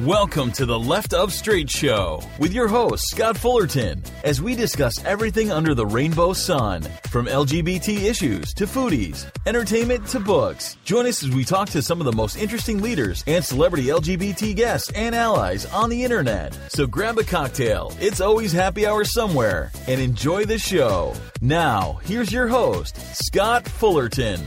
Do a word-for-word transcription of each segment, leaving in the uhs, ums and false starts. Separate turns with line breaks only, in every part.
Welcome to the Left of Straight Show with your host, Scott Fullerton, as we discuss everything under the rainbow sun, from L G B T issues to foodies, entertainment to books. Join us as we talk to some of the most interesting leaders and celebrity L G B T guests and allies on the internet. So grab a cocktail, it's always happy hour somewhere, and enjoy the show. Now, here's your host, Scott Fullerton.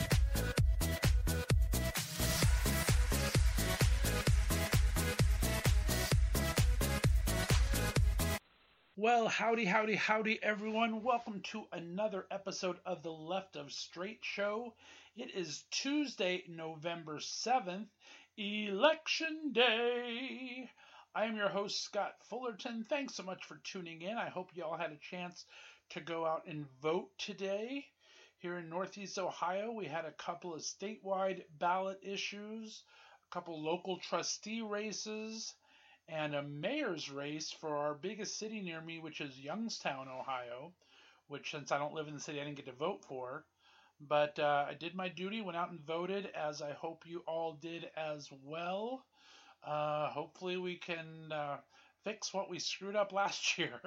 Well, howdy, howdy, howdy, everyone. Welcome to another episode of the Left of Straight Show. It is Tuesday, November seventh, Election Day. I am your host, Scott Fullerton. Thanks so much for tuning in. I hope you all had a chance to go out and vote today. Here in Northeast Ohio, we had a couple of statewide ballot issues, a couple local trustee races, and a mayor's race for our biggest city near me, which is Youngstown, Ohio, which, since I don't live in the city, I didn't get to vote for. But uh, I did my duty, went out and voted, as I hope you all did as well. Uh, hopefully we can uh, fix what we screwed up last year.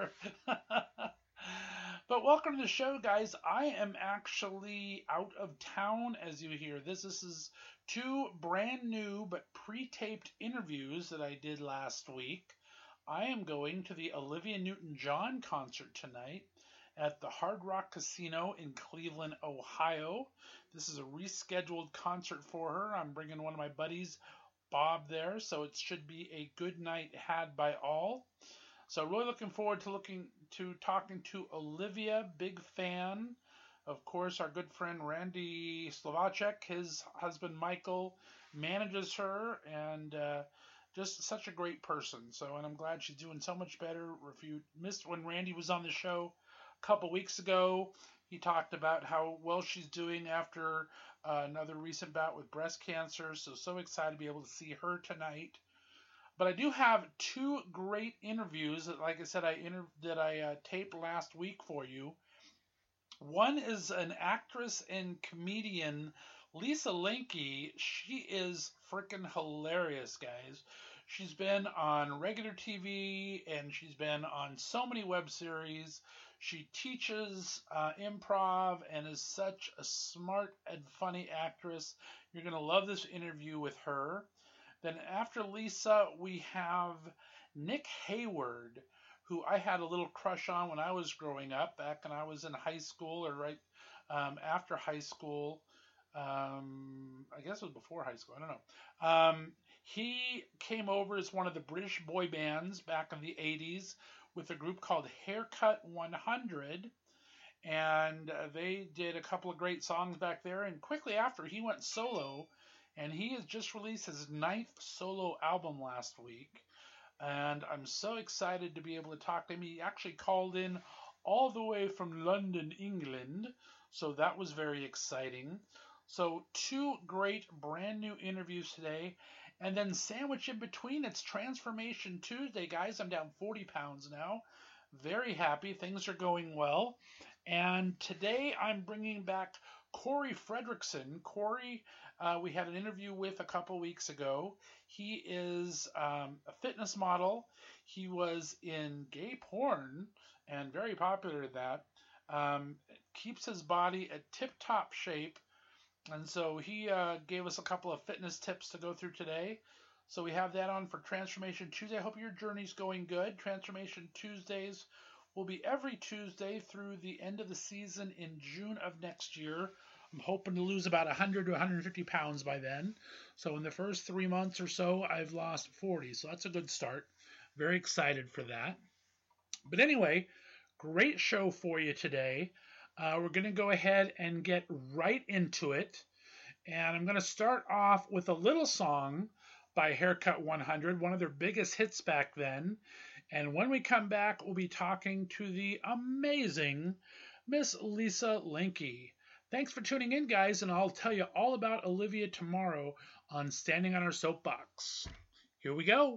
But welcome to the show, guys. I am actually out of town, as you hear this. This is two brand new but pre-taped interviews that I did last week. I am going to the Olivia Newton-John concert tonight at the Hard Rock Casino in Cleveland, Ohio. This is a rescheduled concert for her. I'm bringing one of my buddies, Bob, there, so it should be a good night had by all. So really looking forward to looking to talking to Olivia, big fan. Of course, our good friend Randy Slovacek, his husband Michael, manages her, and uh, just such a great person. So, and I'm glad she's doing so much better. If you missed when Randy was on the show a couple weeks ago, he talked about how well she's doing after uh, another recent bout with breast cancer. So, so excited to be able to see her tonight. But I do have two great interviews that, like I said, I inter- that I uh, taped last week for you. One is an actress and comedian, Lisa Linky. She is freaking hilarious, guys. She's been on regular T V, and she's been on so many web series. She teaches uh, improv and is such a smart and funny actress. You're going to love this interview with her. Then after Lisa, we have Nick Hayward, who I had a little crush on when I was growing up, back when I was in high school, or right um, after high school. Um, I guess it was before high school. I don't know. Um, he came over as one of the British boy bands back in the eighties with a group called Haircut one hundred. And uh, they did a couple of great songs back there. And quickly after, he went solo. And he has just released his ninth solo album last week. And I'm so excited to be able to talk to him. He actually called in all the way from London, England. So that was very exciting. So two great brand new interviews today. And then sandwiched in between, it's Transformation Tuesday, guys. I'm down forty pounds now. Very happy. Things are going well. And today I'm bringing back Corey Fredrickson. Corey, uh, we had an interview with a couple weeks ago. He is um, a fitness model. He was in gay porn and very popular at that. Um, keeps his body at tip-top shape. And so he uh, gave us a couple of fitness tips to go through today. So we have that on for Transformation Tuesday. I hope your journey's going good. Transformation Tuesdays will be every Tuesday through the end of the season in June of next year. I'm hoping to lose about one hundred to one hundred fifty pounds by then. So in the first three months or so, I've lost forty. So that's a good start. Very excited for that. But anyway, great show for you today. Uh, we're going to go ahead and get right into it. And I'm going to start off with a little song by Haircut one hundred, one of their biggest hits back then. And when we come back, we'll be talking to the amazing Miss Lisa Linky. Thanks for tuning in, guys, and I'll tell you all about Olivia tomorrow on Standing on Our Soapbox. Here we go.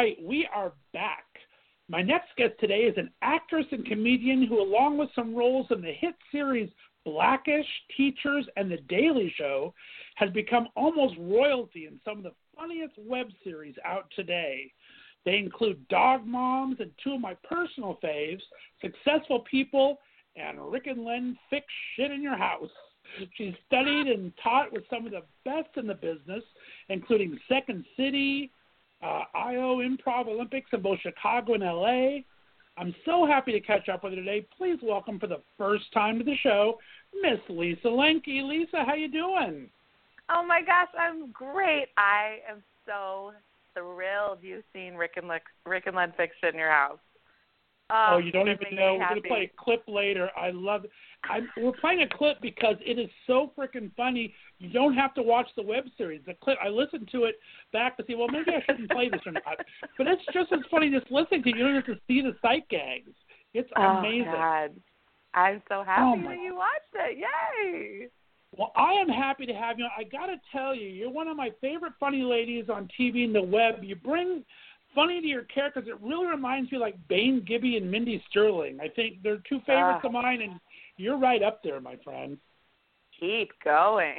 right, we are back. My next guest today is an actress and comedian who, along with some roles in the hit series Blackish, Teachers, and The Daily Show, has become almost royalty in some of the funniest web series out today. They include Dog Moms and two of my personal faves, Successful People and Rick and Len Fix Shit in Your House. She's studied and taught with some of the best in the business, including Second City, uh, I O Improv Olympics in both Chicago and L A. I'm so happy to catch up with her today. Please welcome for the first time to the show, Miss Lisa Lenke. Lisa, how you doing?
Oh, my gosh, I'm great. I am so thrilled you've seen Rick and, Le- Rick and Len Fix Shit in Your House.
Oh,
Oh,
you don't even know. We're going to play a clip later. I love it. I'm, we're playing a clip because it is so freaking funny. You don't have to watch the web series. The clip, I listened to it back to see, well, maybe I shouldn't play this or not. But it's just as funny just listening to it. You don't have to see the sight gags. It's
oh,
amazing.
God. I'm so happy
Oh,
that you watched it. Yay!
Well, I am happy to have you on. I got to tell you, you're one of my favorite funny ladies on T V and the web. You bring funny to your characters. It really reminds me like Bane Gibby and Mindy Sterling. I think they're two favorites
uh,
of mine, and you're right up there, my friend.
Keep going.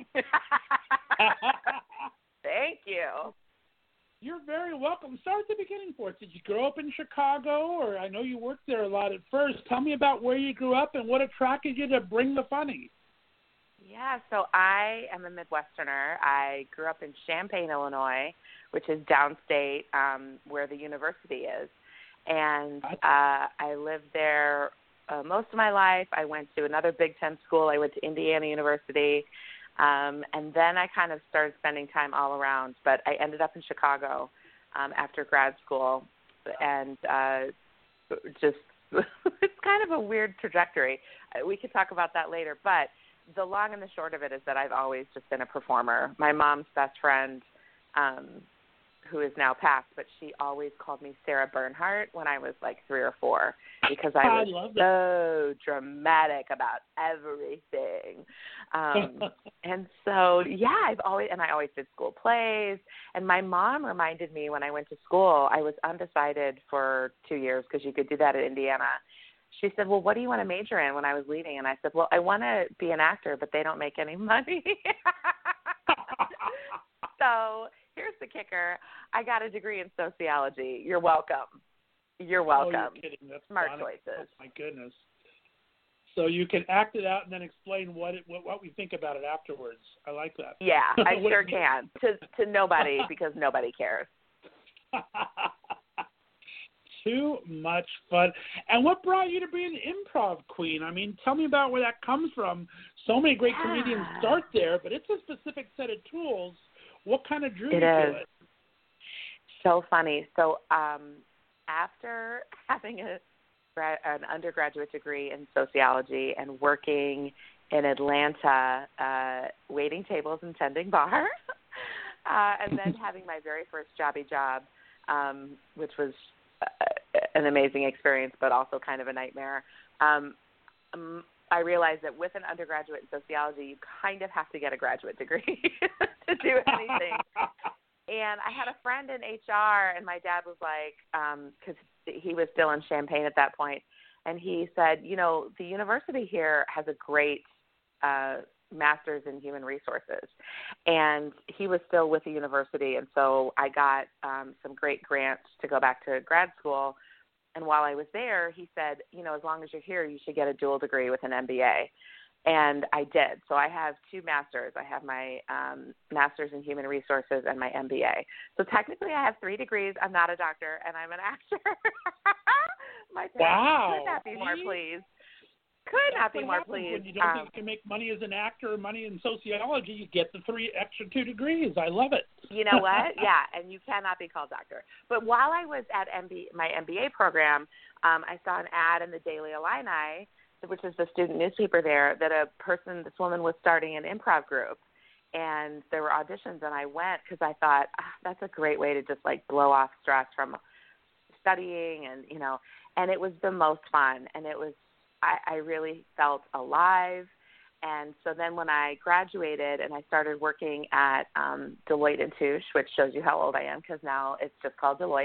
Thank you.
You're very welcome. Start at the beginning for us. Did you grow up in Chicago, or I know you worked there a lot at first. Tell me about where you grew up and what attracted you to bring the funny.
Yeah, so I am a Midwesterner. I grew up in Champaign, Illinois, which is downstate um, where the university is. And uh, I lived there uh, most of my life. I went to another Big Ten school. I went to Indiana University. Um, and then I kind of started spending time all around. But I ended up in Chicago um, after grad school. And uh, just it's kind of a weird trajectory. We could talk about that later. But the long and the short of it is that I've always just been a performer. My mom's best friend, um, who is now passed, but she always called me Sarah Bernhardt when I was like three or four because I was
I
so dramatic about everything. Um, and so, yeah, I've always, and I always did school plays. And my mom reminded me when I went to school, I was undecided for two years because you could do that at Indiana. She said, well, what do you want to major in when I was leaving? And I said, well, I want to be an actor, but they don't make any money. So here's the kicker. I got a degree in sociology. You're welcome. You're welcome.
Oh, you're kidding. That's
Smart
funny.
choices.
Oh, my goodness. So you can act it out and then explain what it, what, what we think about it afterwards. I like that.
Yeah, I sure can. To to nobody because nobody cares.
Too much fun. And what brought you to be an improv queen? I mean, tell me about where that comes from. So many great
yeah.
comedians start there, but it's a specific set of tools. What kind of drew
it
you to
is.
it?
So funny. So um, after having a an undergraduate degree in sociology and working in Atlanta, uh, waiting tables and tending bar, uh, and then having my very first jobby job, um, which was uh, an amazing experience, but also kind of a nightmare. Um, um, I realized that with an undergraduate in sociology, you kind of have to get a graduate degree to do anything. And I had a friend in H R, and my dad was like, because um, he was still in Champaign at that point, and he said, you know, the university here has a great uh, master's in human resources. And he was still with the university, and so I got um, some great grants to go back to grad school. And while I was there, he said, you know, as long as you're here, you should get a dual degree with an M B A. And I did. So I have two masters. I have my um, master's in human resources and my M B A. So technically I have three degrees. I'm not a doctor, and I'm an actor. My parents
wow.
could not be more pleased. Could
That's
not be more pleased.
When you don't
um,
think you can make money as an actor or money in sociology, you get the three extra two degrees. I love it.
You know what? Yeah, and you cannot be called doctor. But while I was at M B, my M B A program, um, I saw an ad in the Daily Illini, which is the student newspaper there, that a person, this woman was starting an improv group. And there were auditions, and I went because I thought, ah, that's a great way to just, like, blow off stress from studying and, you know, and it was the most fun. And it was, I, I really felt alive. And so then when I graduated and I started working at um, Deloitte and Touche, which shows you how old I am because now it's just called Deloitte,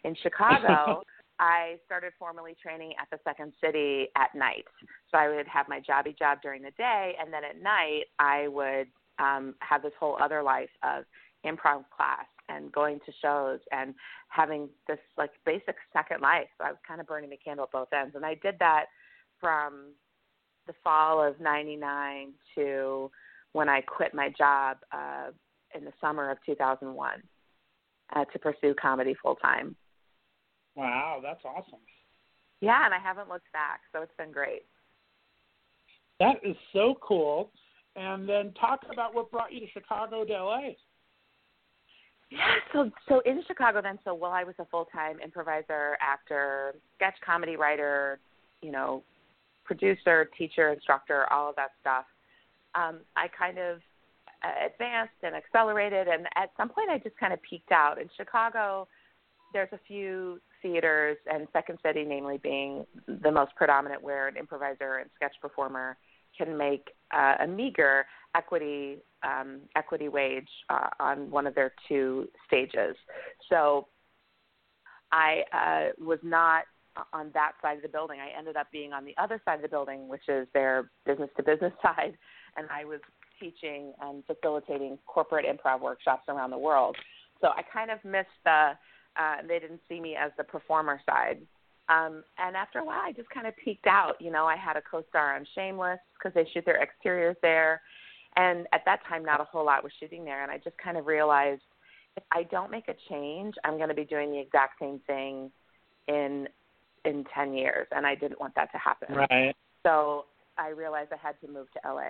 In Chicago, I started formally training at the Second City at night. So I would have my jobby job during the day, and then at night I would um, have this whole other life of improv class and going to shows and having this like basic second life. So I was kind of burning the candle at both ends. And I did that from the fall of ninety-nine to when I quit my job uh, in the summer of two thousand one uh, to pursue comedy full time.
Wow, that's awesome.
Yeah, and I haven't looked back, so it's been great.
That is so cool. And then talk about what brought you to Chicago to L A.
Yeah, so so in Chicago then, so while I was a full-time improviser, actor, sketch comedy writer, you know, producer, teacher, instructor, all of that stuff, um, I kind of uh, advanced and accelerated, and at some point I just kind of peaked out. In Chicago, there's a few theaters, and Second City namely being the most predominant, where an improviser and sketch performer can make uh, a meager equity um, equity wage uh, on one of their two stages. So I uh, was not on that side of the building. I ended up being on the other side of the building, which is their business-to-business side, and I was teaching and facilitating corporate improv workshops around the world. So I kind of missed the uh, – they didn't see me as the performer side. Um, and after a while, I just kind of peaked out. You know, I had a co-star on Shameless because they shoot their exteriors there. And at that time, not a whole lot was shooting there. And I just kind of realized if I don't make a change, I'm going to be doing the exact same thing in in ten years. And I didn't want that to happen.
Right.
So I realized I had to move to L A.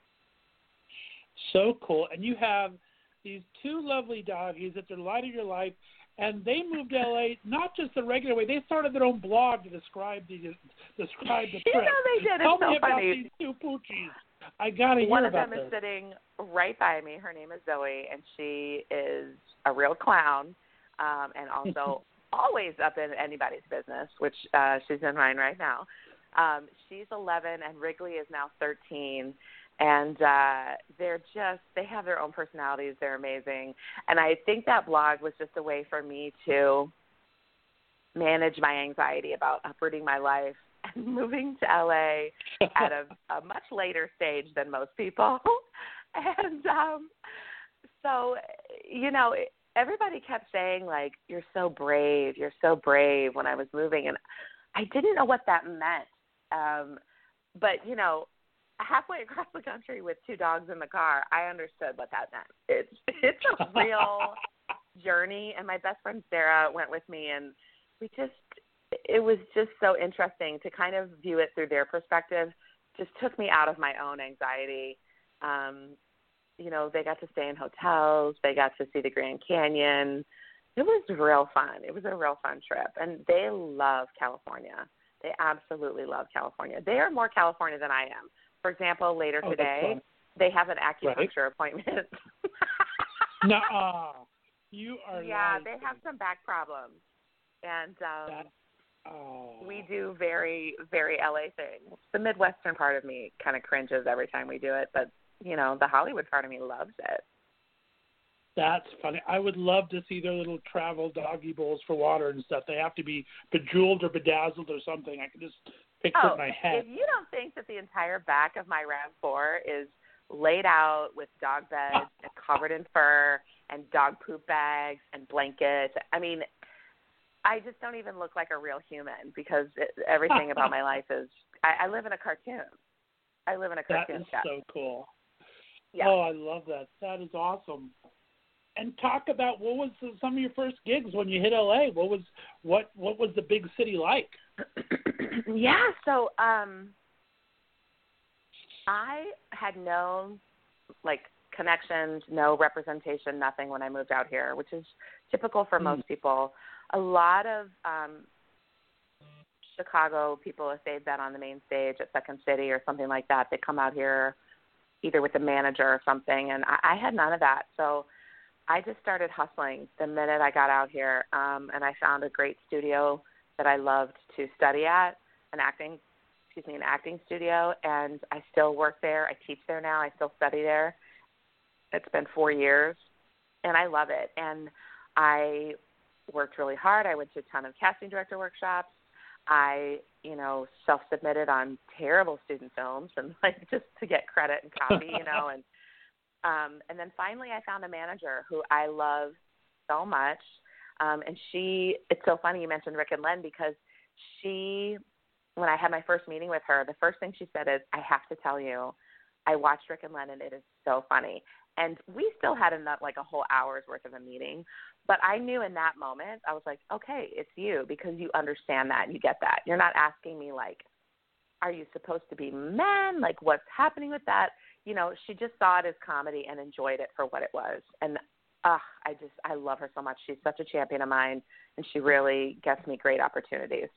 So cool. And you have these two lovely doggies that are the light of your life. And they moved to L A not just the regular way. They started their own blog to describe the describe the trip.
You know they did. It's
Tell
so
me about
funny.
these two poochies. I gotta hear
One of
about
them
this.
is sitting right by me. Her name is Zoe, and she is a real clown, um, and also always up in anybody's business, which uh, she's in mine right now. Um, she's eleven, and Wrigley is now thirteen. And uh, they're just, they have their own personalities. They're amazing. And I think that blog was just a way for me to manage my anxiety about uprooting my life and moving to L A at a, a much later stage than most people. And um, so, you know, everybody kept saying, like, you're so brave, you're so brave when I was moving. And I didn't know what that meant. Um, but, you know, halfway across the country with two dogs in the car, I understood what that meant. It's it's a real journey, and my best friend Sarah went with me, and we just, it was just so interesting to kind of view it through their perspective. Just took me out of my own anxiety. Um, you know, they got to stay in hotels. They got to see the Grand Canyon. It was real fun. It was a real fun trip, and they love California. They absolutely love California. They are more California than I am. For example, later
oh,
today, they have an acupuncture right. appointment.
No, you are
Yeah,
lying.
they have some back problems. And um,
that, oh.
we do very, very L A things. The Midwestern part of me kind of cringes every time we do it, but, you know, the Hollywood part of me loves it.
That's funny. I would love to see their little travel doggy bowls for water and stuff. They have to be bejeweled or bedazzled or something. I can just picture
oh,
it in my head.
If you don't think that the entire back of my RAV four is laid out with dog beds and covered in fur and dog poop bags and blankets, I mean, I just don't even look like a real human because it, everything about my life is, I, I live in a cartoon. I live in a cartoon.
That is
shop.
so cool.
Yeah.
Oh, I love that. That is awesome. And talk about what was the, some of your first gigs when you hit L A. What was what what was the big city like?
Yeah, so um, I had no like connections, no representation, nothing when I moved out here, which is typical for mm. most people. A lot of um, Chicago people, if they've been on the main stage at Second City or something like that, they come out here either with a manager or something, and I, I had none of that. So I just started hustling the minute I got out here, um, and I found a great studio that I loved to study at, an acting, excuse me, an acting studio, and I still work there. I teach there now. I still study there. It's been four years, and I love it. And I worked really hard. I went to a ton of casting director workshops. I, you know, self-submitted on terrible student films and like just to get credit and copy, you know, and um, and then finally I found a manager who I love so much. Um, and she, it's so funny you mentioned Rick and Len because she, when I had my first meeting with her, the first thing she said is, I have to tell you, I watched Rick and Len and it is so funny. And we still had enough, like a whole hour's worth of a meeting. But I knew in that moment, I was like, okay, it's you because you understand that and you get that. You're not asking me like, are you supposed to be men? Like what's happening with that? You know, she just saw it as comedy and enjoyed it for what it was. And uh, I just, I love her so much. She's such a champion of mine and she really gets me great opportunities.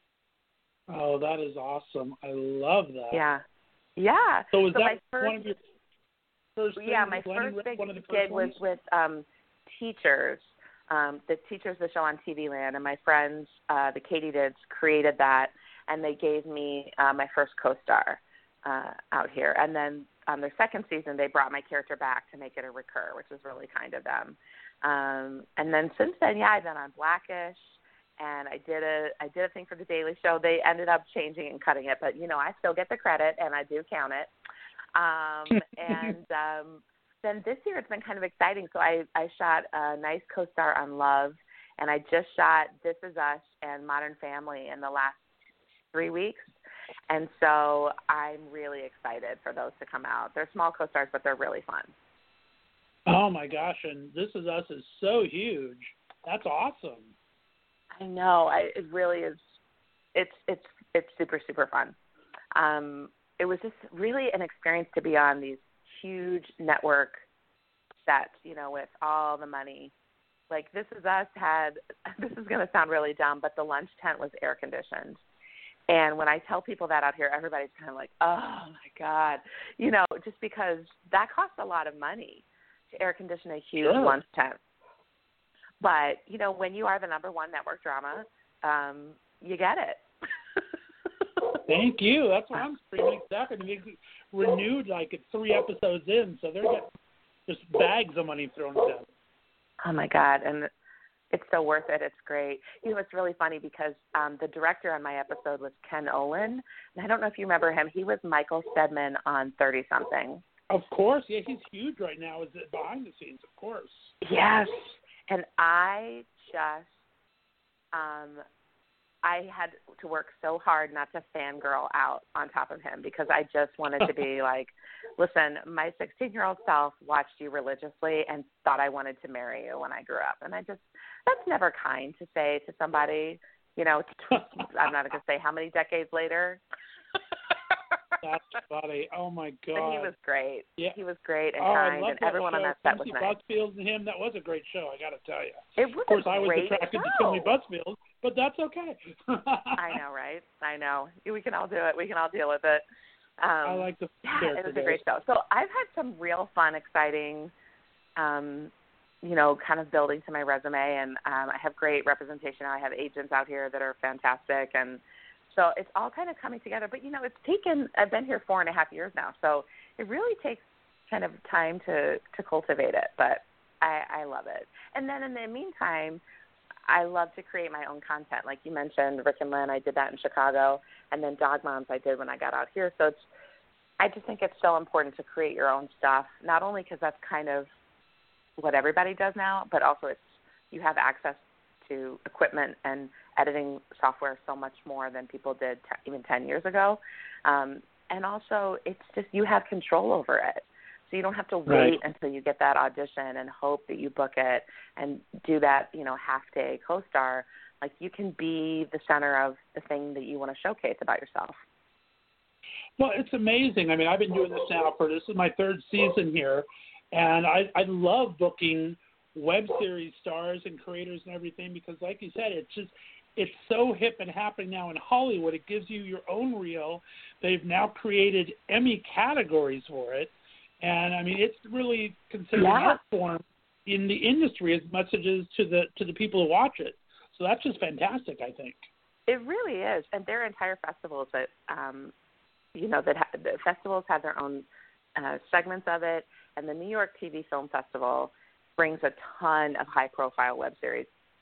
Oh, that is awesome. I love that.
Yeah. Yeah.
So was
so
that
first,
one of your first
Yeah, my first big gig was with um, Teachers. Um, the Teachers, the show on T V Land, and my friends, uh, the Katydids, created that, and they gave me uh, my first co-star uh, out here. And then on their second season, they brought my character back to make it a recur, which was really kind of them. Um, and then since then, yeah, I've been on Blackish, and I did a I did a thing for The Daily Show. They ended up changing and cutting it, but, you know, I still get the credit, and I do count it. Um, and um, then this year it's been kind of exciting. So I, I shot a nice co-star on Love, and I just shot This Is Us and Modern Family in the last three weeks. And so I'm really excited for those to come out. They're small co-stars, but they're really fun.
Oh, my gosh, and This Is Us is so huge. That's awesome.
I know. I, it really is. It's it's it's super, super fun. Um, it was just really an experience to be on these huge network sets, you know, with all the money. Like This Is Us had, this is going to sound really dumb, but the lunch tent was air conditioned. And when I tell people that out here, everybody's kind of like, oh, my God. You know, just because that costs a lot of money to air condition a huge
Sure.
lunch tent. But, you know, when you are the number one network drama, um, you get it.
Thank you. That's what I'm screaming. Exactly. They renewed like three episodes in, so they're getting just bags of money thrown at them.
Oh, my God. And it's so worth it. It's great. You know, it's really funny because um, the director on my episode was Ken Olin. And I don't know if you remember him. He was Michael Stedman on thirty-something.
Of course. Yeah, he's huge right now. Is it behind the scenes, of course.
Yes. And I just, um, I had to work so hard not to fangirl out on top of him because I just wanted to be like, listen, my sixteen-year-old self watched you religiously and thought I wanted to marry you when I grew up. And I just, that's never kind to say to somebody, you know, I'm not going to say how many decades later.
That's funny. Oh, my God.
But he was great.
Yeah.
He was great and
oh,
kind,
I
and
that
everyone
show.
on that set was
Timothy
nice.
Busfield and him, that was a great show, I got to tell you.
It was
of course,
a
I was
great
attracted
show.
to Timothy Busfield, but that's okay.
I know, right? I know. We can all do it. We can all deal with it. Um,
I like the
yeah,
character.
it was a great show. So I've had some real fun, exciting, um, you know, kind of building to my resume, and um, I have great representation. I have agents out here that are fantastic, and so it's all kind of coming together. But, you know, it's taken, I've been here four and a half years now, so it really takes kind of time to, to cultivate it, but I, I love it. And then in the meantime, I love to create my own content. Like you mentioned, Rick and Len, I did that in Chicago, and then Dog Moms I did when I got out here. So it's, I just think it's so important to create your own stuff, not only because that's kind of what everybody does now, but also it's, you have access to equipment and editing software so much more than people did t- even ten years ago. Um, and also it's just, you have control over it. So you don't have to wait
right.
until you get that audition and hope that you book it and do that, you know, half day co-star. Like you can be the center of the thing that you want to showcase about yourself.
Well, it's amazing. I mean, I've been doing this now for, this is my third season here, and I, I love booking web series stars and creators and everything because, like you said, it's just, it's so hip and happening now in Hollywood. It gives you your own reel. They've now created Emmy categories for it. And, I mean, it's really considered
yeah.
an art form in the industry as much as it is to the, to the people who watch it. So that's just fantastic, I think.
It really is. And there are entire festivals that, um, you know, that ha- the festivals have their own uh, segments of it. And the New York T V Film Festival brings a ton of high-profile web series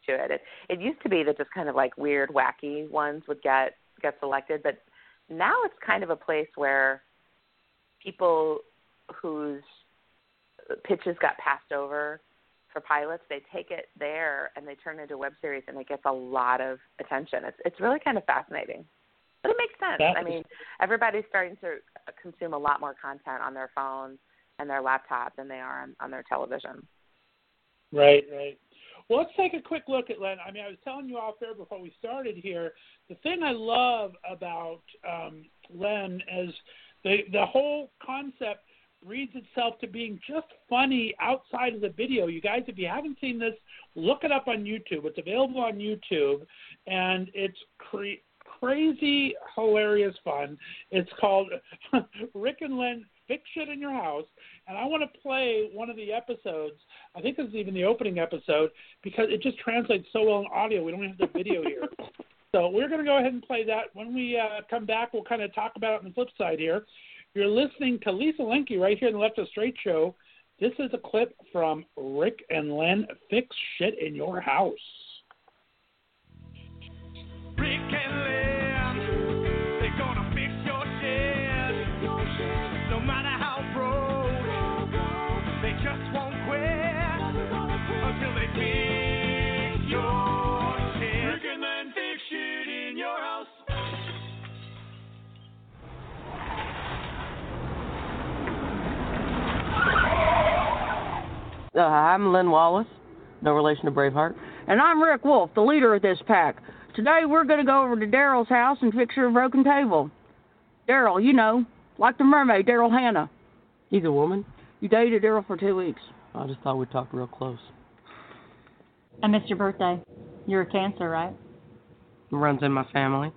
to it. It it used to be that just kind of like weird, wacky ones would get get selected, but now it's kind of a place where people whose pitches got passed over for pilots, they take it there and they turn it into a web series, and it gets a lot of attention. It's it's really kind of fascinating. But it makes sense. That I mean, everybody's starting to consume a lot more content on their phone and their laptop than they are on, on their television.
Right, right. Well, let's take a quick look at Len. I mean, I was telling you off air before we started here, the thing I love about um, Len is the the whole concept reads itself to being just funny outside of the video. You guys, if you haven't seen this, look it up on YouTube. It's available on YouTube, and it's cre- crazy, hilarious fun. It's called Rick and Len Fix Shit in Your House, and I want to play one of the episodes. I think this is even the opening episode, because it just translates so well in audio. We don't have the video here. So we're going to go ahead and play that. When we uh, come back, we'll kind of talk about it on the flip side here. You're listening to Lisa Linke right here on the Left of Straight Show. This is a clip from Rick and Len Fix Shit in Your House.
Rick and Len, they're gonna fix your shit. No matter how broke, they just won't quit until they fix your shit. Rick and Len fix shit in your house.
Uh, I'm Len Wallace, no relation to Braveheart.
And I'm Rick Wolf, the leader of this pack. Today we're going to go over to Daryl's house and fix your broken table. Daryl, you know, like the mermaid, Daryl Hannah.
He's a woman?
You dated Daryl for two weeks.
I just thought we talked real close.
I missed your birthday. You're a Cancer, right?
It runs in my family.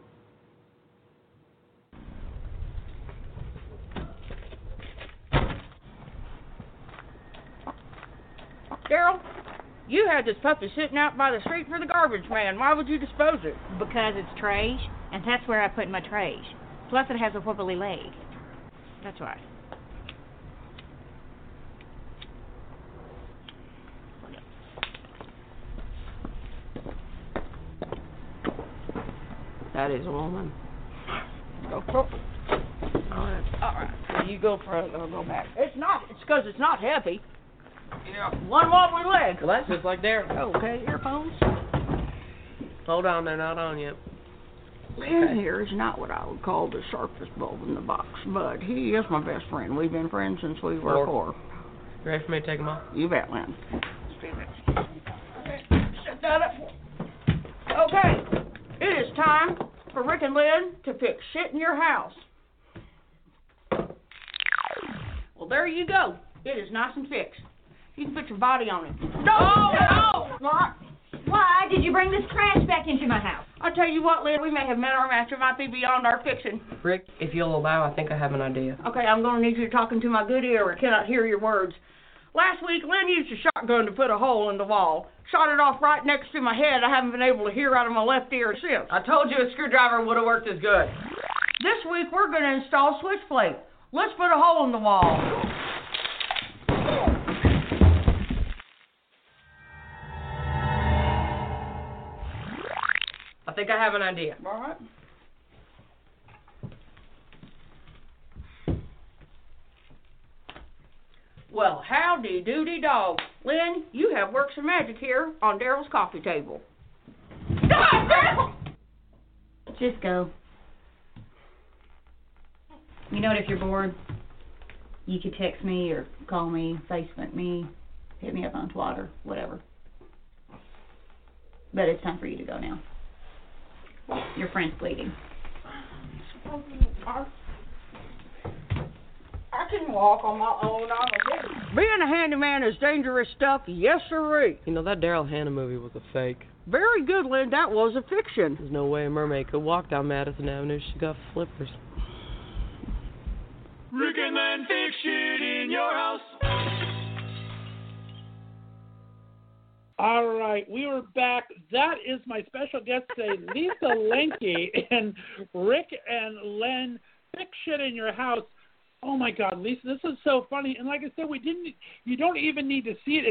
Daryl, you had this puppy sitting out by the street for the garbage man. Why would you dispose it?
Because it's trash, and that's where I put my trash. Plus it has a wobbly leg. That's why.
That is a woman.
Go for it.
All right.
All right.
So you go front, and I'll go back.
It's not. It's because it's not heavy. Yeah. One wobbly leg.
Well, that's just like there.
Okay, earphones.
Hold on, they're not on yet.
Len
Okay.
here is not what I would call the sharpest bulb in the box, but he is my best friend. We've been friends since we were
Four.
four.
You ready for me to take them off?
You bet, Len. Okay, set that up. Okay, it is time for Rick and Len to fix shit in your house. Well, there you go. It is nice and fixed. You can put your body on it. No, no, no.
Why did you bring this trash back into my house?
I tell you what, Len, we may have met our match. It might be beyond our fixing.
Rick, if you'll allow, I think I have an idea.
Okay, I'm going to need you to talk into my good ear or I cannot hear your words. Last week, Len used a shotgun to put a hole in the wall. Shot it off right next to my head. I haven't been able to hear out of my left ear since.
I told you a screwdriver would have worked as good.
This week, we're going to install switch plate. Let's put a hole in the wall.
I think I have an idea.
All right. Well, howdy doody dog. Len, you have worked some magic here on Daryl's coffee table. God, Daryl!
Just go. You know what, if you're bored, you could text me or call me, Facebook me, hit me up on Twitter, whatever. But it's time for you to go now. Your friend's bleeding.
I, I can walk on my own. I'm a Being a handyman is dangerous stuff, yes sirree.
You know, that Daryl Hannah movie was a fake.
Very good, Lynn. That was a fiction.
There's no way a mermaid could walk down Madison Avenue. She got flippers.
Rick and Len fix shit in your house.
All right, we are back. That is my special guest today, Lisa Linke, and Rick and Len Fix Shit in Your House. Oh my God, Lisa, this is so funny. And like I said, we didn't. You don't even need to see it. It's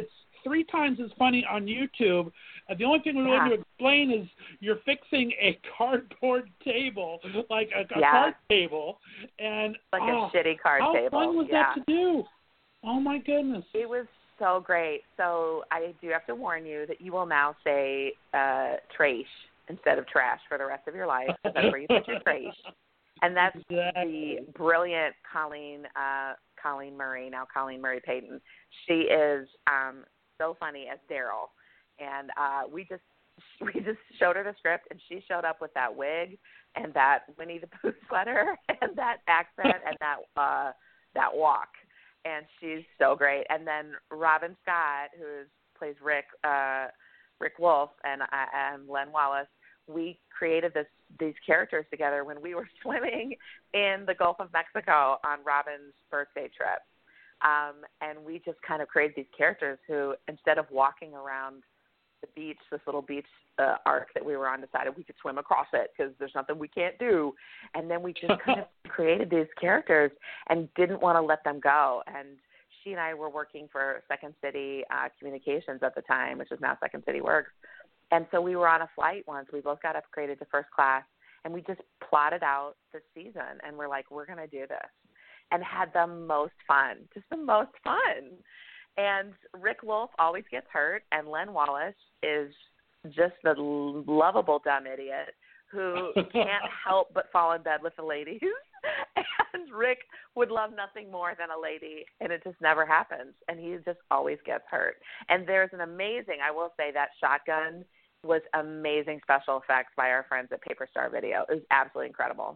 three times as funny on YouTube. Uh, the only thing we
Yeah.
need to explain is you're fixing a cardboard table, like a, a
Yeah.
card table, and
Like
oh,
a shitty card
how
table.
fun was
yeah.
that to do? Oh my goodness!
It was so great. So I do have to warn you that you will now say uh, trash instead of trash for the rest of your life. That's where you put your trash. And that's
Exactly.
the brilliant Colleen uh, Colleen Murray, now Colleen Murray Payton. She is um, so funny as Daryl. And uh, we just we just showed her the script, and she showed up with that wig and that Winnie the Pooh sweater and that accent and that uh, that walk. And she's so great. And then Robin Scott, who plays Rick uh, Rick Wolf, and uh, and Len Wallace, we created this these characters together when we were swimming in the Gulf of Mexico on Robin's birthday trip. Um, and we just kind of created these characters who, instead of walking around the beach, this little beach uh, arc that we were on, decided we could swim across it because there's nothing we can't do. And then we just kind of created these characters and didn't want to let them go. And she and I were working for Second City uh, Communications at the time, which is now Second City Works. And so we were on a flight once. We both got upgraded to first class, and we just plotted out the season. And we're like, we're going to do this. And had the most fun, just the most fun. And Rick Wolf always gets hurt, and Len Wallace is just the lovable dumb idiot who can't help but fall in bed with the ladies. And Rick would love nothing more than a lady, and it just never happens. And he just always gets hurt. And there's an amazing, I will say, that shotgun was amazing special effects by our friends at Paper Star Video. It was absolutely incredible.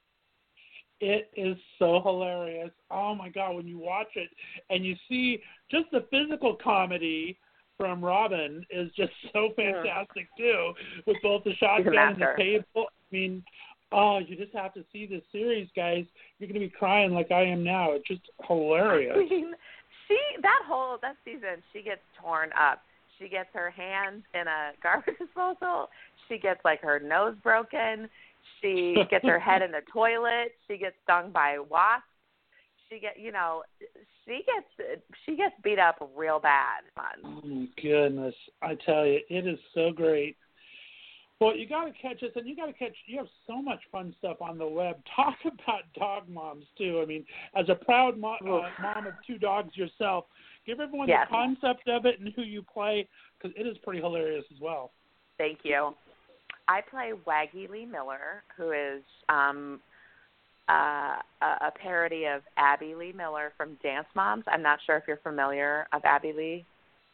It is so hilarious. Oh, my God, when you watch it and you see just the physical comedy from Robin is just so fantastic, too, with both the shotgun and the table. I mean, oh, you just have to see this series, guys. You're going to be crying like I am now. It's just hilarious.
I mean, she, that whole, that season, she gets torn up. She gets her hands in a garbage disposal. She gets, like, her nose broken. She gets her head in the toilet. She gets stung by wasps. She get, you know, she gets she gets beat up real bad.
Oh my goodness! I tell you, it is so great. Well, you got to catch us, and you got to catch. You have so much fun stuff on the web. Talk about dog moms too. I mean, as a proud mo- uh, mom of two dogs yourself, give everyone
yes.
the concept of it and who you play, because it is pretty hilarious as well.
Thank you. I play Waggy Lee Miller, who is um, uh, a parody of Abby Lee Miller from Dance Moms. I'm not sure if you're familiar of Abby Lee.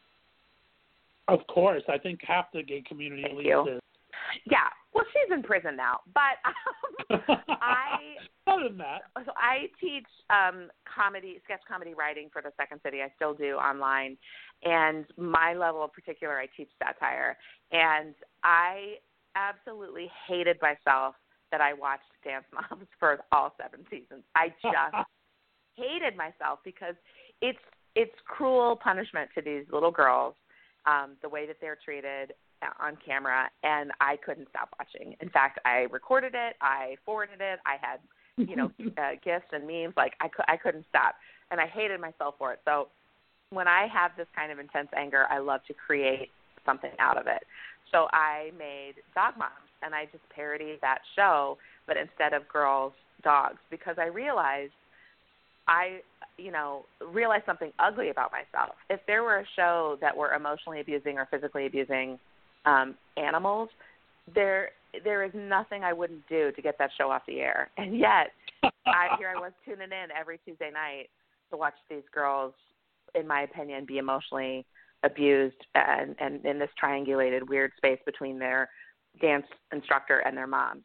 Of course. I think half the gay community
Thank
at least
you.
is.
Yeah. Well, she's in prison now. But um, I
Other than that.
So I teach um, comedy, sketch comedy writing for the Second City. I still do online. And my level of particular, I teach satire. And I absolutely hated myself that I watched Dance Moms for all seven seasons. I just hated myself because it's it's cruel punishment to these little girls, um, the way that they're treated on camera, and I couldn't stop watching. In fact, I recorded it, I forwarded it, I had, you know, uh, gifs and memes. Like I, cu- I couldn't stop, and I hated myself for it. So when I have this kind of intense anger, I love to create something out of it. So I made Dog Moms, and I just parodied that show, but instead of girls, dogs, because I realized I, you know, realized something ugly about myself. If there were a show that were emotionally abusing or physically abusing um, animals, there there is nothing I wouldn't do to get that show off the air. And yet, I, here I was tuning in every Tuesday night to watch these girls, in my opinion, be emotionally abused and, and in this triangulated weird space between their dance instructor and their moms.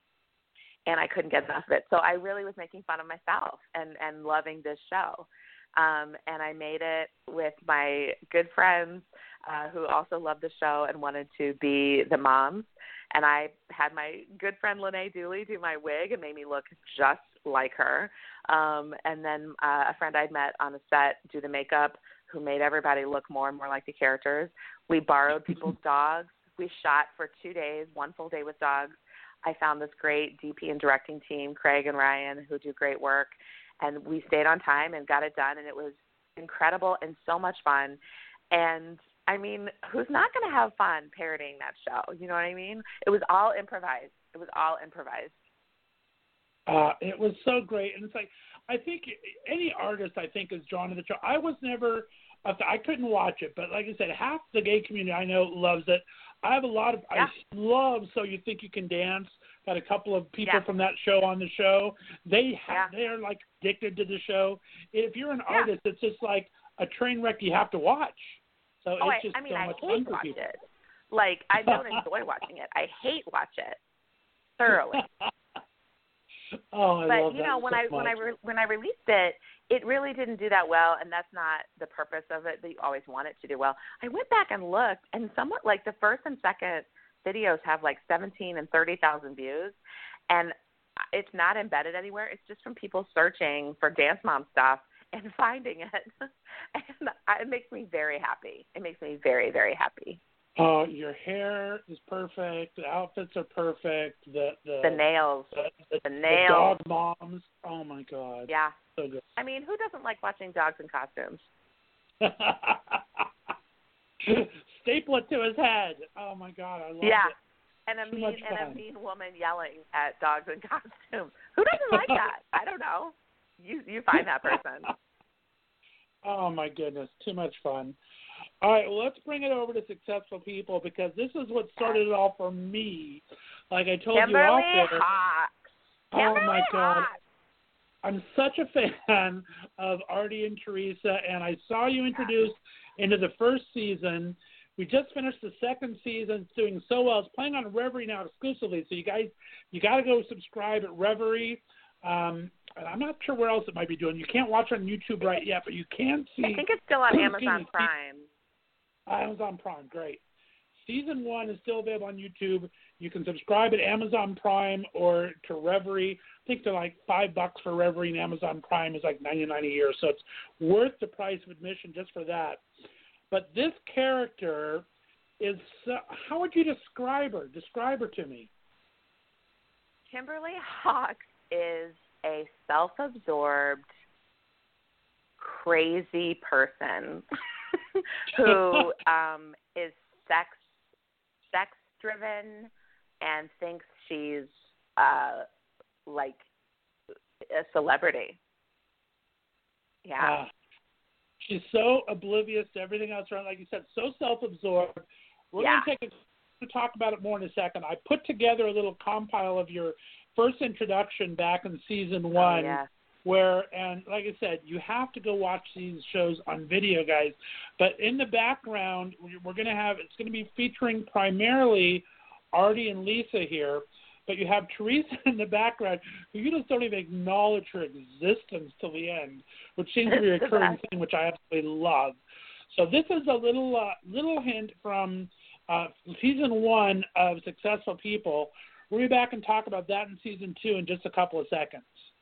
And I couldn't get enough of it. So I really was making fun of myself and, and loving this show. Um, and I made it with my good friends uh, who also loved the show and wanted to be the moms. And I had my good friend Lene Dooley do my wig and made me look just like her. Um, and then uh, a friend I'd met on the set do the makeup, who made everybody look more and more like the characters. We borrowed people's dogs. We shot for two days, one full day with dogs. I found this great D P and directing team, Craig and Ryan, who do great work. And we stayed on time and got it done, and it was incredible and so much fun. And, I mean, who's not going to have fun parodying that show? You know what I mean? It was all improvised. It was all improvised.
Uh, it was so great. And it's like, I think any artist, I think, is drawn to the show. I was never, I couldn't watch it, but like I said, half the gay community I know loves it. I have a lot of, yeah. I love So You Think You Can Dance. Got a couple of people
yeah.
from that show on the show. They have,
yeah.
they're like addicted to the show. If you're an
yeah.
artist, it's just like a train wreck you have to watch. So
oh,
it's just
I, I mean,
so
I
much
hate
fun for
watch
people.
it. Like, I don't enjoy watching it. I hate watch it thoroughly.
oh, I
but
love
you
that
know, when
so
I
much.
when I re- when I released it, it really didn't do that well, and that's not the purpose of it. That you always want it to do well. I went back and looked, and somewhat like the first and second videos have like seventeen and thirty thousand views, and it's not embedded anywhere. It's just from people searching for Dance Mom stuff and finding it, and it makes me very happy. It makes me very, very happy.
Oh, uh, your hair is perfect. The outfits are perfect. The the,
the nails,
the, the,
the nails,
the dog moms. Oh my God.
Yeah.
So good.
I mean, who doesn't like watching dogs in costumes?
Staple it to his head. Oh my God, I love
yeah.
it.
And a
Too
mean
much
and
fun.
a mean woman yelling at dogs in costumes. Who doesn't like that? I don't know. You you find that person.
Oh my goodness, too much fun. All right, well, let's bring it over to Successful People, because this is what started it all for me. Like I told
Kimberly
you off there.
Hawks.
Oh my God.
Hawks.
I'm such a fan of Artie and Teresa, and I saw you introduced into the first season. We just finished the second season. It's doing so well. It's playing on Reverie now exclusively, so you guys, you got to go subscribe at Reverie. Um, and I'm not sure where else it might be doing. You can't watch on YouTube right yet, but you can see.
I think it's still on Amazon Prime.
Amazon Prime, great. Season one is still available on YouTube. You can subscribe at Amazon Prime or to Reverie. I think they're like five bucks for Reverie, and Amazon Prime is like ninety-nine a year. So it's worth the price of admission just for that. But this character is, uh, how would you describe her? Describe her to me.
Kimberly Hawks is a self-absorbed, crazy person who um, is sex sex driven and thinks she's uh, like a celebrity. Yeah.
Uh, she's so oblivious to everything else around. Like you said, so self-absorbed. We're
yeah.
going to take a, to talk about it more in a second. I put together a little compile of your first introduction back in season one.
Oh, yeah.
Where, and like I said, you have to go watch these shows on video, guys. But in the background, we're going to have, it's going to be featuring primarily Artie and Lisa here. But you have Teresa in the background, who you just don't even acknowledge her existence till the end, which seems to be a recurring thing, which I absolutely love. So this is a little uh, little hint from uh, season one of Successful People. We'll be back and talk about that in season two in just a couple of seconds.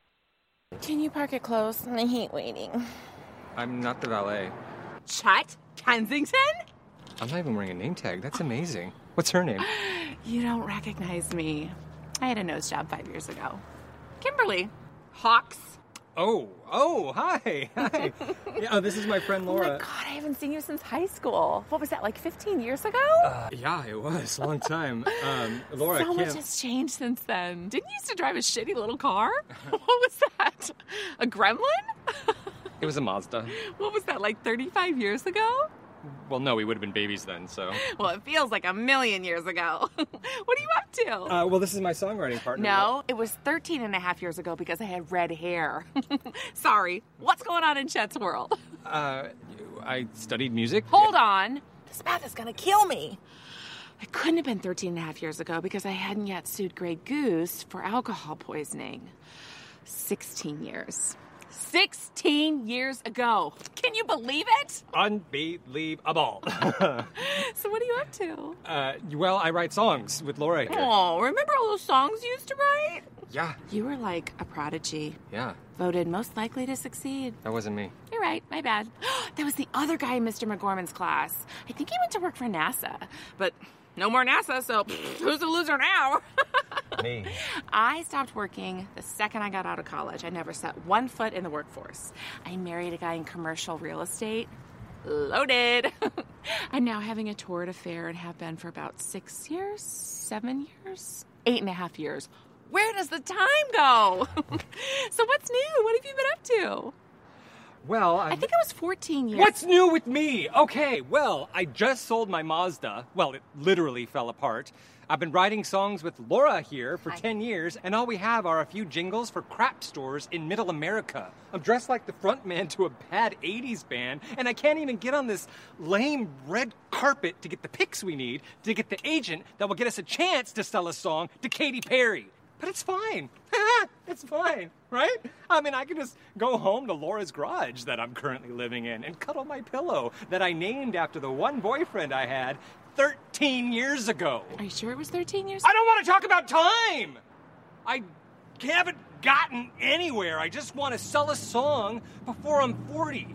Can you park it close? I hate waiting.
I'm not the valet.
Chet Kensington?
I'm not even wearing a name tag. That's amazing. What's her name?
You don't recognize me. I had a nose job five years ago. Kimberly Hawks.
Oh, oh, hi, hi. yeah, oh, this is my friend Laura.
Oh my God, I haven't seen you since high school. What was that, like fifteen years ago?
Uh, yeah, it was. A long time. Um, Laura,
so
Kim...
much has changed since then. Didn't you used to drive a shitty little car? What was that? A Gremlin?
It was a Mazda.
What was that, like thirty-five years ago?
Well, no, we would have been babies then, so...
Well, it feels like a million years ago. What are you up to?
Uh, well, this is my songwriting partner.
No, it was thirteen and a half years ago because I had red hair. Sorry. What's going on in Chet's world?
Uh, I studied music.
Hold on. This math is going to kill me. It couldn't have been thirteen and a half years ago because I hadn't yet sued Grey Goose for alcohol poisoning. sixteen years. sixteen years ago. Can you believe it?
Unbelievable.
So what are you up to?
Uh, well, I write songs with Laura here.
Oh, remember all those songs you used to write?
Yeah.
You were like a prodigy.
Yeah.
Voted most likely to succeed.
That wasn't me.
You're right. My bad. That was the other guy in Mister McGorman's class. I think he went to work for NASA. But no more NASA, so who's the loser now?
Me.
I stopped working the second I got out of college. I never set one foot in the workforce. I married a guy in commercial real estate. loaded. I'm now having a torrid affair and have been for about six years, seven years, eight and a half years. Where does the time go? So what's new? What have you been up to?
Well, I'm...
I think it was fourteen years.
What's new with me? Okay, well, I just sold my Mazda. Well, it literally fell apart. I've been writing songs with Laura here for Hi. ten years, and all we have are a few jingles for crap stores in Middle America. I'm dressed like the front man to a bad eighties band, and I can't even get on this lame red carpet to get the pics we need to get the agent that will get us a chance to sell a song to Katy Perry. But it's fine. It's fine, right? I mean, I can just go home to Laura's garage that I'm currently living in and cuddle my pillow that I named after the one boyfriend I had thirteen years ago.
Are you sure it was thirteen years?
I don't want to talk about time! I haven't gotten anywhere. I just want to sell a song before I'm forty.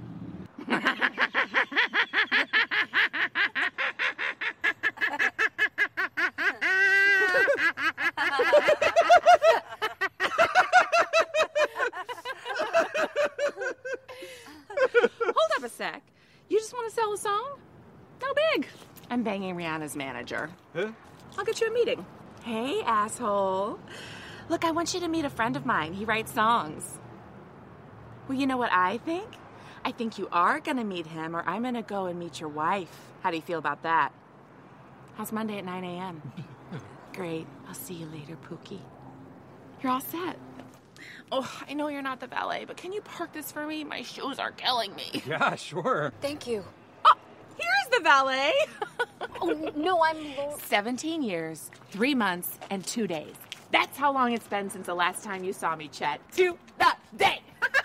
Hold up a sec. You just want to sell a song? How big? I'm banging Rihanna's manager.
Huh?
I'll get you a meeting. Hey, asshole. Look, I want you to meet a friend of mine. He writes songs. Well, you know what I think? I think you are going to meet him, or I'm going to go and meet your wife. How do you feel about that? How's Monday at nine a.m.? Great. I'll see you later, Pookie. You're all set. Oh, I know you're not the valet, but can you park this for me? My shoes are killing me.
Yeah, sure.
Thank you.
Oh, here's the valet.
Oh, no, I'm... Lo-
seventeen years, three months, and two days. That's how long it's been since the last time you saw me, Chet. To the day.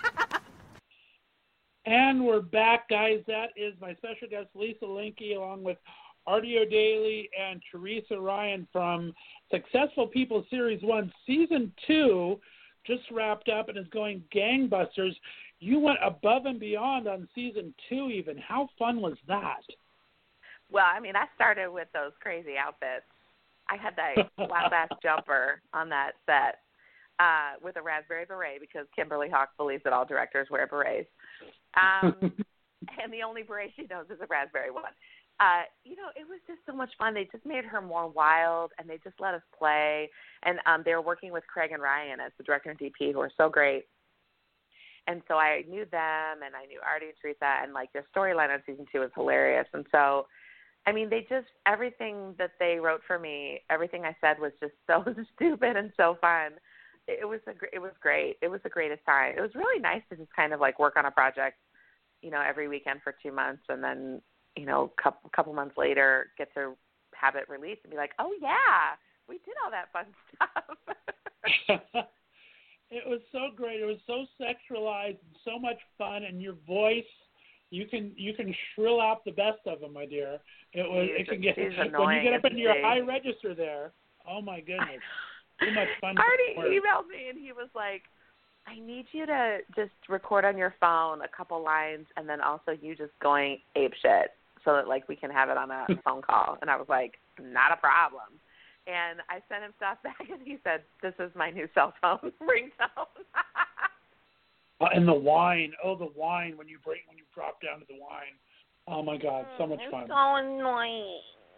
And we're back, guys. That is my special guest, Lisa Linke, along with Artie O'Daly and Teresa Ryan from Successful People Series one. Season two just wrapped up and is going gangbusters. You went above and beyond on season two even. How fun was that?
Well, I mean, I started with those crazy outfits. I had that wild-ass jumper on that set uh, with a raspberry beret because Kimberly Hawk believes that all directors wear berets. Um, and the only beret she knows is a raspberry one. Uh, you know, it was just so much fun. They just made her more wild, and they just let us play. And um, they were working with Craig and Ryan as the director and D P, who are so great. And so I knew them, and I knew Artie and Teresa, and, like, their storyline on season two was hilarious. And so, I mean, they just, everything that they wrote for me, everything I said was just so stupid and so fun. It was a, it was great. It was the greatest time. It was really nice to just kind of, like, work on a project, you know, every weekend for two months, and then, you know, a couple, couple months later, get to have it released and be like, oh, yeah, we did all that fun stuff.
It was so great. It was so sexualized and so much fun, and your voice, you can you can shrill out the best of them, my dear. It was
She's,
it can get
when
you get up into your
she?
high register there. Oh my goodness, too much fun.
Artie emailed me and he was like, I need you to just record on your phone a couple lines, and then also you just going apeshit, so that like we can have it on a phone call. And I was like, not a problem. And I sent him stuff back, and he said, this is my new cell phone ringtone.
uh, and the wine. Oh, the wine when you break, when you drop down to the wine. Oh, my God, so much
it's
fun.
so annoying.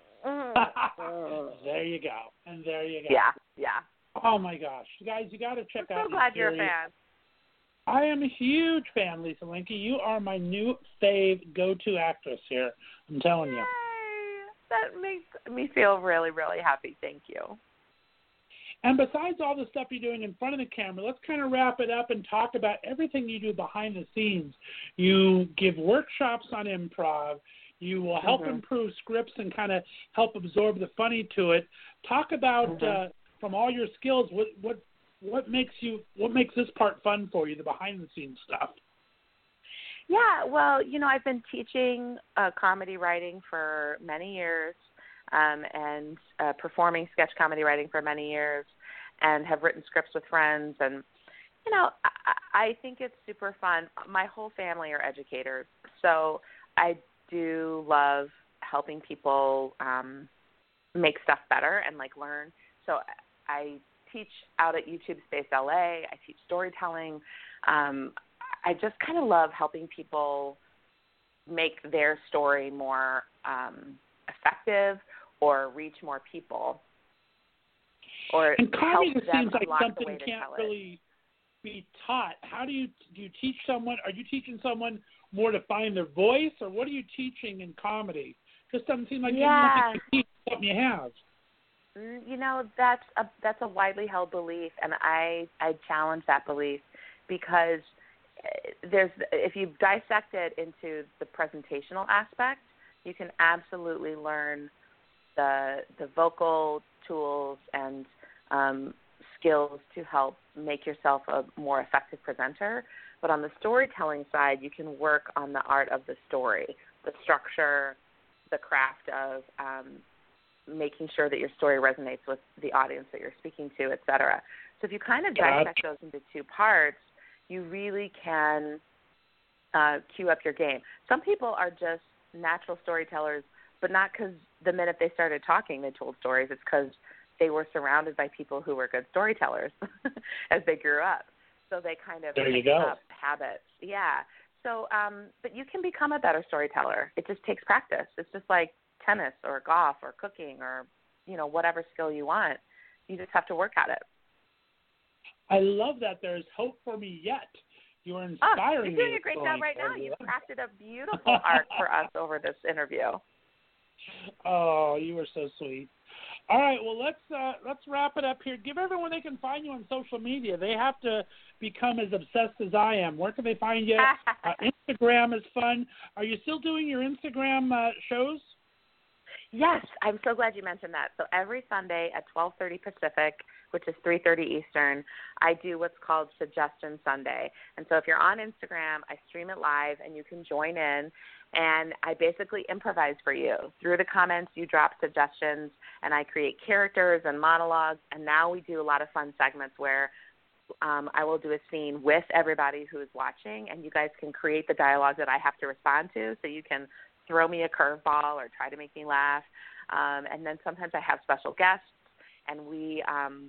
There you go. And there you go.
Yeah, yeah.
Oh, my gosh. Guys, you got to check
I'm
out
so glad
this
you're a
series.
fan.
I am a huge fan, Lisa Linke. You are my new fave go-to actress here. I'm telling you.
Yay. That makes me feel really, really happy. Thank you.
And besides all the stuff you're doing in front of the camera, let's kind of wrap it up and talk about everything you do behind the scenes. You give workshops on improv. You will help mm-hmm. improve scripts and kind of help absorb the funny to it. Talk about mm-hmm. uh, from all your skills, what what what makes you what makes this part fun for you, the behind the scenes stuff.
Yeah, well, you know, I've been teaching uh, comedy writing for many years um, and uh, performing sketch comedy writing for many years, and have written scripts with friends. And, you know, I, I think it's super fun. My whole family are educators, so I do love helping people um, make stuff better and, like, learn. So I teach out at YouTube Space L A. I teach storytelling. Um I just kind of love helping people make their story more um, effective or reach more people. Or
and comedy
help them
seems like
unlock the
something
way to
can't
tell it.
really be taught. How do you do you teach someone? Are you teaching someone more to find their voice, or what are you teaching in comedy? Just doesn't seem like
Yeah.
you have nothing to teach, something you have.
You know, that's a that's a widely held belief, and I I challenge that belief because there's if you dissect it into the presentational aspect, you can absolutely learn the the vocal tools and um, skills to help make yourself a more effective presenter. But on the storytelling side, you can work on the art of the story, the structure, the craft of um, making sure that your story resonates with the audience that you're speaking to, et cetera. So if you kind of dissect those into two parts, you really can uh, cue up your game. Some people are just natural storytellers, but not because the minute they started talking they told stories. It's because they were surrounded by people who were good storytellers as they grew up. So they kind of
there you
picked
go.
up habits. Yeah. So, um, but you can become a better storyteller. It just takes practice. It's just like tennis or golf or cooking or, you know, whatever skill you want. You just have to work at it.
I love that there's hope for me yet. You are
Oh,
inspiring
you're doing
me.
a great
this
job
morning,
right now.
Cody.
You've crafted a beautiful art for us over this interview.
Oh, you are so sweet. All right, well let's uh, let's wrap it up here. Give everyone they can find you on social media. They have to become as obsessed as I am. Where can they find you? uh, Instagram is fun. Are you still doing your Instagram uh, shows?
Yes, I'm so glad you mentioned that. So every Sunday at twelve thirty Pacific, which is three thirty Eastern, I do what's called Suggestion Sunday. And so if you're on Instagram, I stream it live, and you can join in. And I basically improvise for you. Through the comments, you drop suggestions, and I create characters and monologues. And now we do a lot of fun segments where um, I will do a scene with everybody who is watching, and you guys can create the dialogue that I have to respond to, so you can throw me a curveball or try to make me laugh. Um, and then sometimes I have special guests, and we um,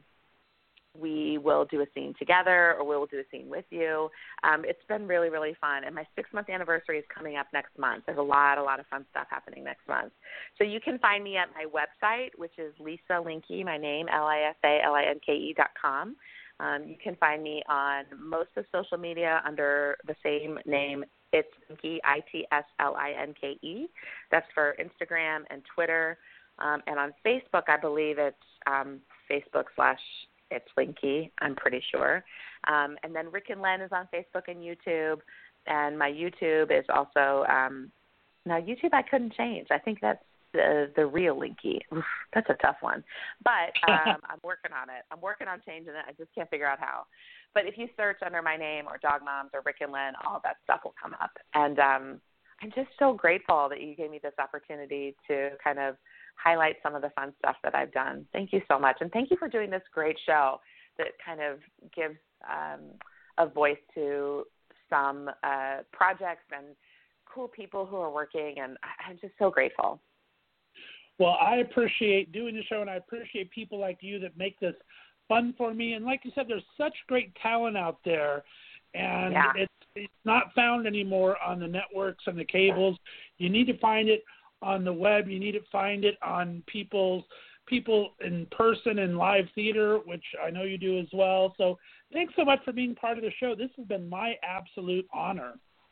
we will do a scene together, or we'll do a scene with you. Um, it's been really, really fun. And my six-month anniversary is coming up next month. There's a lot, a lot of fun stuff happening next month. So you can find me at my website, which is Lisa Linke, my name, L I S A L I N K E dot com. Um, you can find me on most of social media under the same name. It's Linke, I T S L I N K E. That's for Instagram and Twitter. Um, and on Facebook, I believe it's um, Facebook slash it's Linke, I'm pretty sure. Um, and then Rick and Len is on Facebook and YouTube. And my YouTube is also, um, now YouTube I couldn't change. I think that's the the real Linke. Oof, that's a tough one. But um, I'm working on it. I'm working on changing it. I just can't figure out how. But if you search under my name or Dog Moms or Rick and Len, all that stuff will come up. And um, I'm just so grateful that you gave me this opportunity to kind of highlight some of the fun stuff that I've done. Thank you so much. And thank you for doing this great show that kind of gives um, a voice to some uh, projects and cool people who are working. And I'm just so grateful.
Well, I appreciate doing the show, and I appreciate people like you that make this fun for me. And like you said, there's such great talent out there, and
Yeah.
it's, it's not found anymore on the networks and the cables. You need to find it on the web. You need to find it on people's people in person in live theater, which I know you do as well. So thanks so much for being part of the show. This has been my absolute honor.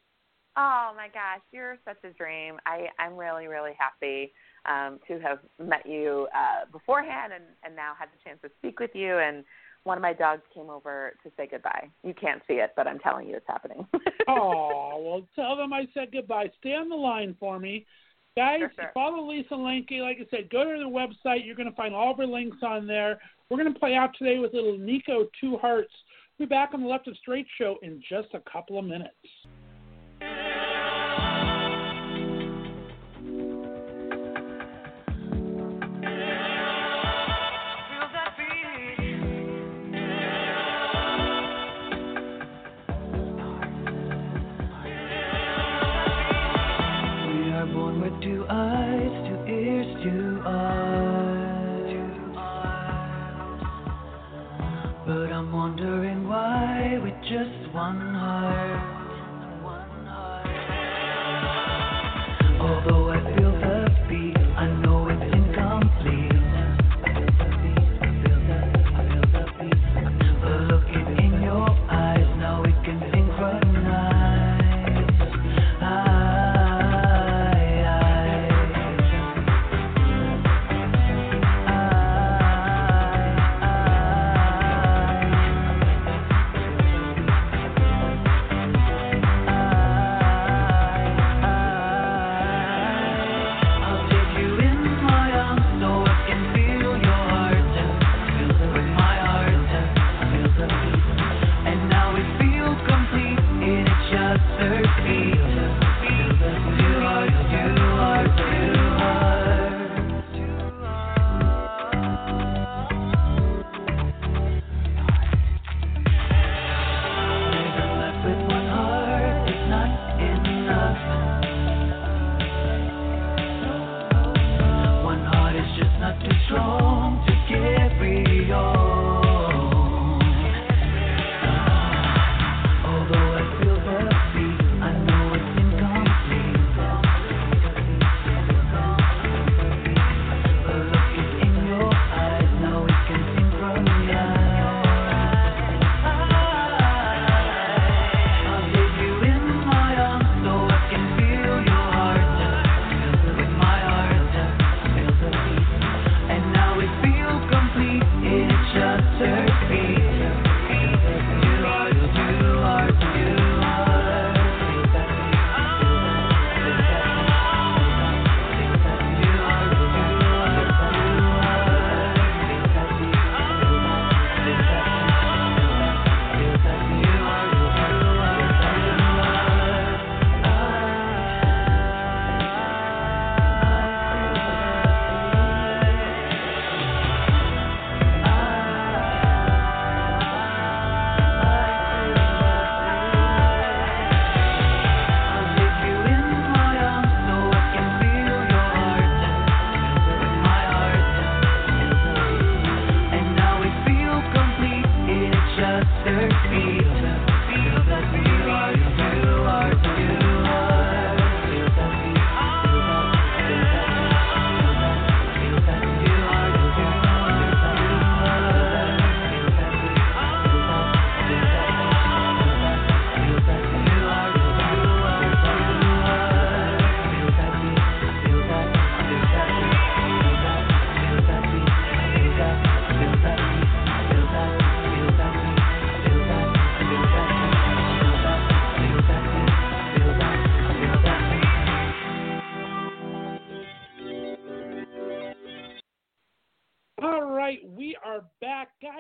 Oh, my gosh, you're such a dream. I, I'm really, really happy um, to have met you uh, beforehand and, and now had the chance to speak with you. And one of my dogs came over to say goodbye. You can't see it, but I'm telling you it's happening.
Oh, well, tell them I said goodbye. Stay on the line for me. Guys,
Sure, sure.
follow Lisa Linke. Like I said, go to the website. You're going to find all of her links on there. We're going to play out today with little Nico Two Hearts. We'll be back on the Left of Straight show in just a couple of minutes.
Two eyes, two ears, two eyes. But I'm wondering why with just one heart.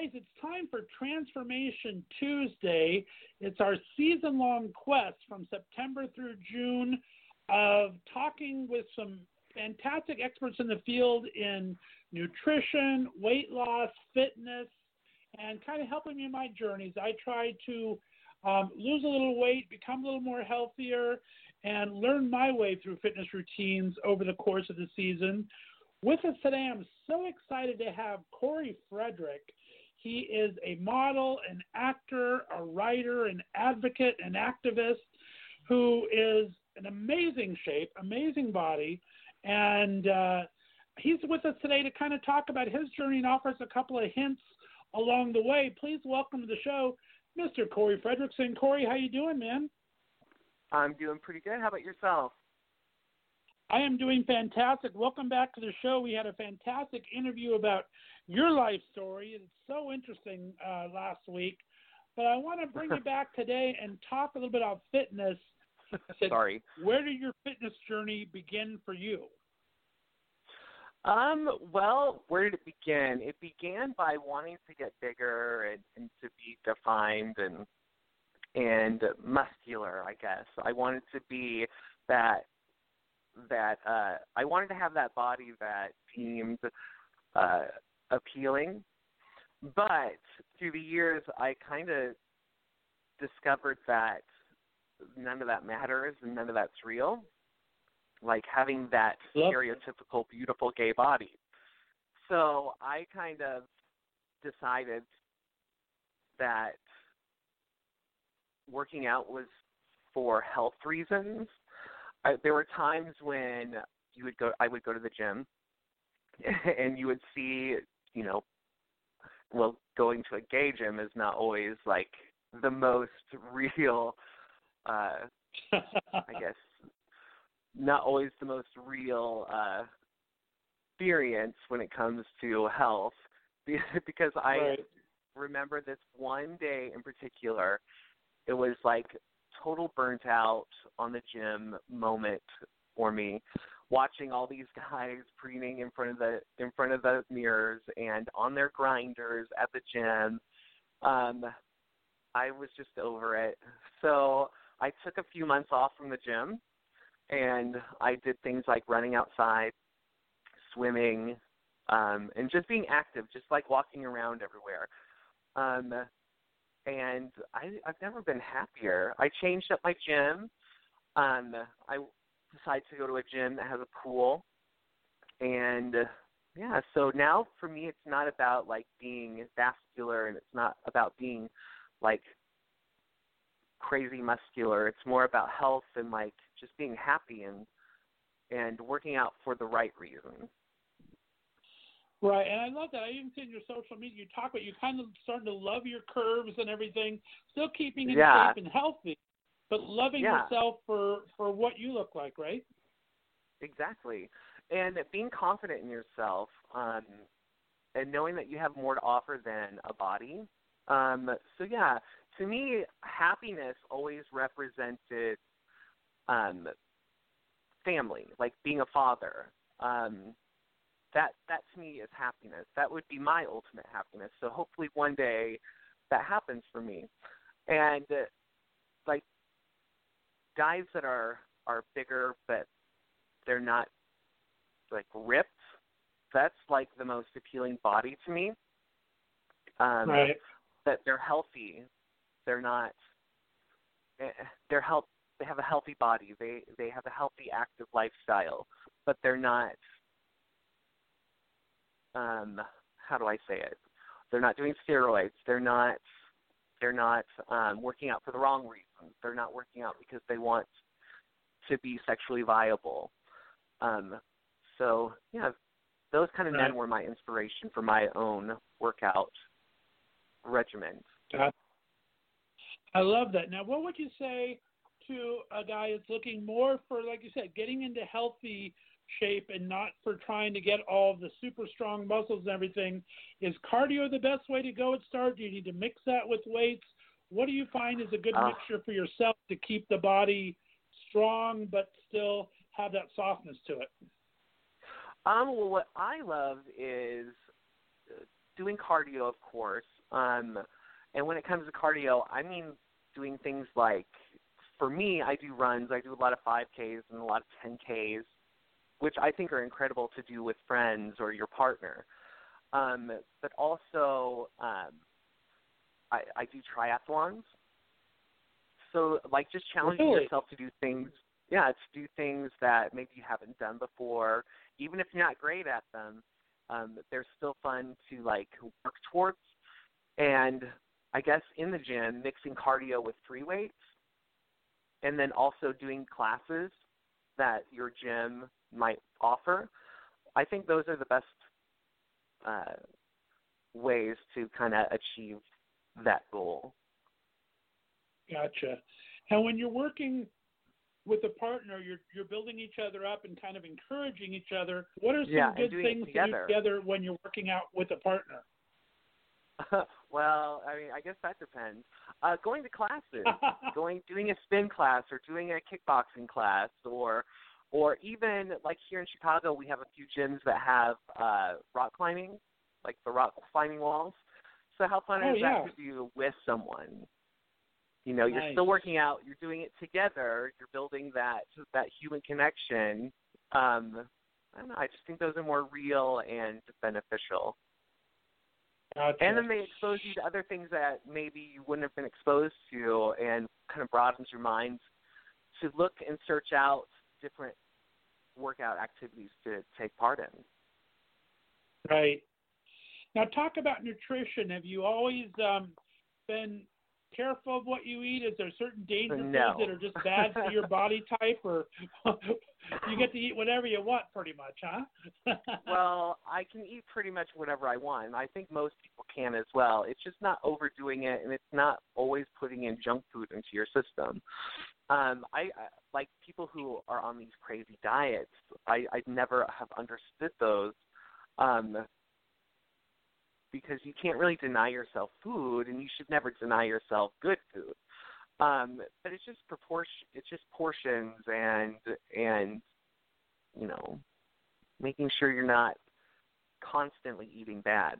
guys, it's time for Transformation Tuesday. It's our season-long quest from September through June of talking with some fantastic experts in the field in nutrition, weight loss, fitness, and kind of helping me in my journeys. I try to um, lose a little weight, become a little more healthier, and learn my way through fitness routines over the course of the season. With us today, I'm so excited to have Corey Frederick. He is a model, an actor, a writer, an advocate, an activist who is in amazing shape, amazing body, and uh, he's with us today to kind of talk about his journey and offers a couple of hints along the way. Please welcome to the show, Mister Corey Fredrickson. Corey, how you doing, man?
I'm doing pretty good. How about yourself?
I am doing fantastic. Welcome back to the show. We had a fantastic interview about your life story. It's so interesting uh, last week. But I want to bring you back today and talk a little bit about fitness.
Sorry.
Where did your fitness journey begin for you?
Um, well, where did it begin? It began by wanting to get bigger and, and to be defined and and muscular, I guess. I wanted to be that that uh, I wanted to have that body that seemed uh, appealing. But through the years, I kind of discovered that none of that matters and none of that's real. Like having that
Love
stereotypical, beautiful gay body. So I kind of decided that working out was for health reasons. I, there were times when you would go, I would go to the gym, and you would see, you know, well, going to a gay gym is not always like the most real, uh, I guess, not always the most real uh, experience when it comes to health, because I
right.
remember this one day in particular. It was like total burnt out on the gym moment for me, watching all these guys preening in front of the in front of the mirrors and on their grinders at the gym. Um, I was just over it. So I took a few months off from the gym, and I did things like running outside, swimming, um, and just being active, just like walking around everywhere. Um, and I, I've never been happier. I changed up my gym. Um, I decided to go to a gym that has a pool. And, yeah, so now for me it's not about, like, being vascular, and it's not about being, like, crazy muscular. It's more about health and, like, just being happy and and working out for the right reasons.
Right, and I love that. I even see in your social media you talk about you kind of starting to love your curves and everything, still keeping in
yeah.
shape and healthy, but loving
yeah.
yourself for, for what you look like, right?
Exactly. And being confident in yourself, um, and knowing that you have more to offer than a body. Um, so, yeah, to me, happiness always represented um, family, like being a father. Um That that to me is happiness. That would be my ultimate happiness. So hopefully one day that happens for me. And uh, like guys that are, are bigger but they're not like ripped, that's like the most appealing body to me. Um,
right.
That they're healthy. They're not. They're health. They have a healthy body. They they have a healthy, active lifestyle, but they're not. Um, how do I say it? They're not doing steroids. They're not. They're not um, working out for the wrong reasons. They're not working out because they want to be sexually viable. Um, so yeah, those kind of
right.
men were my inspiration for my own workout regimen.
I love that. Now, what would you say to a guy that's looking more for, like you said, getting into healthy shape and not for trying to get all the super strong muscles and everything? Is cardio the best way to go at start? Do you need to mix that with weights? What do you find is a good
uh,
mixture for yourself to keep the body strong but still have that softness to it?
Um, well, what I love is doing cardio, of course, Um, and when it comes to cardio, I mean doing things like, for me, I do runs. I do a lot of five Ks and a lot of ten Ks, which I think are incredible to do with friends or your partner. Um, but also, um, I, I do triathlons. So, like, just challenging
Really?
yourself to do things, yeah, to do things that maybe you haven't done before. Even if you're not great at them, um, they're still fun to, like, work towards. And I guess in the gym, mixing cardio with free weights, and then also doing classes that your gym might offer. I think those are the best uh, ways to kind of achieve that goal.
Gotcha. And when you're working with a partner, you're you're building each other up and kind of encouraging each other. What are some
Yeah, and
good
doing it
things to
together.
do together when you're working out with a partner?
Well, I mean, I guess that depends. Uh, going to classes, going doing a spin class or doing a kickboxing class, or or even like here in Chicago, we have a few gyms that have uh, rock climbing, like the rock climbing walls. So how fun
Oh,
is
yeah.
that to do with someone? You know, you're
Nice.
still working out, you're doing it together, you're building that that human connection. Um, I don't know, I just think those are more real and beneficial.
Gotcha.
And then they expose you to other things that maybe you wouldn't have been exposed to, and kind of broadens your mind to look and search out different workout activities to take part in.
Right. Now, talk about nutrition. Have you always um, been careful of what you eat? Is there certain danger
No.
foods that are just bad for your body type, or you get to eat whatever you want pretty much, huh?
Well, I can eat pretty much whatever I want, and I think most people can as well. It's just not overdoing it, and it's not always putting in junk food into your system. Um, I, I like people who are on these crazy diets. I, I never have understood those. Um, because you can't really deny yourself food, and you should never deny yourself good food. Um, but it's just proportion. It's just portions, and and you know, making sure you're not constantly eating bad.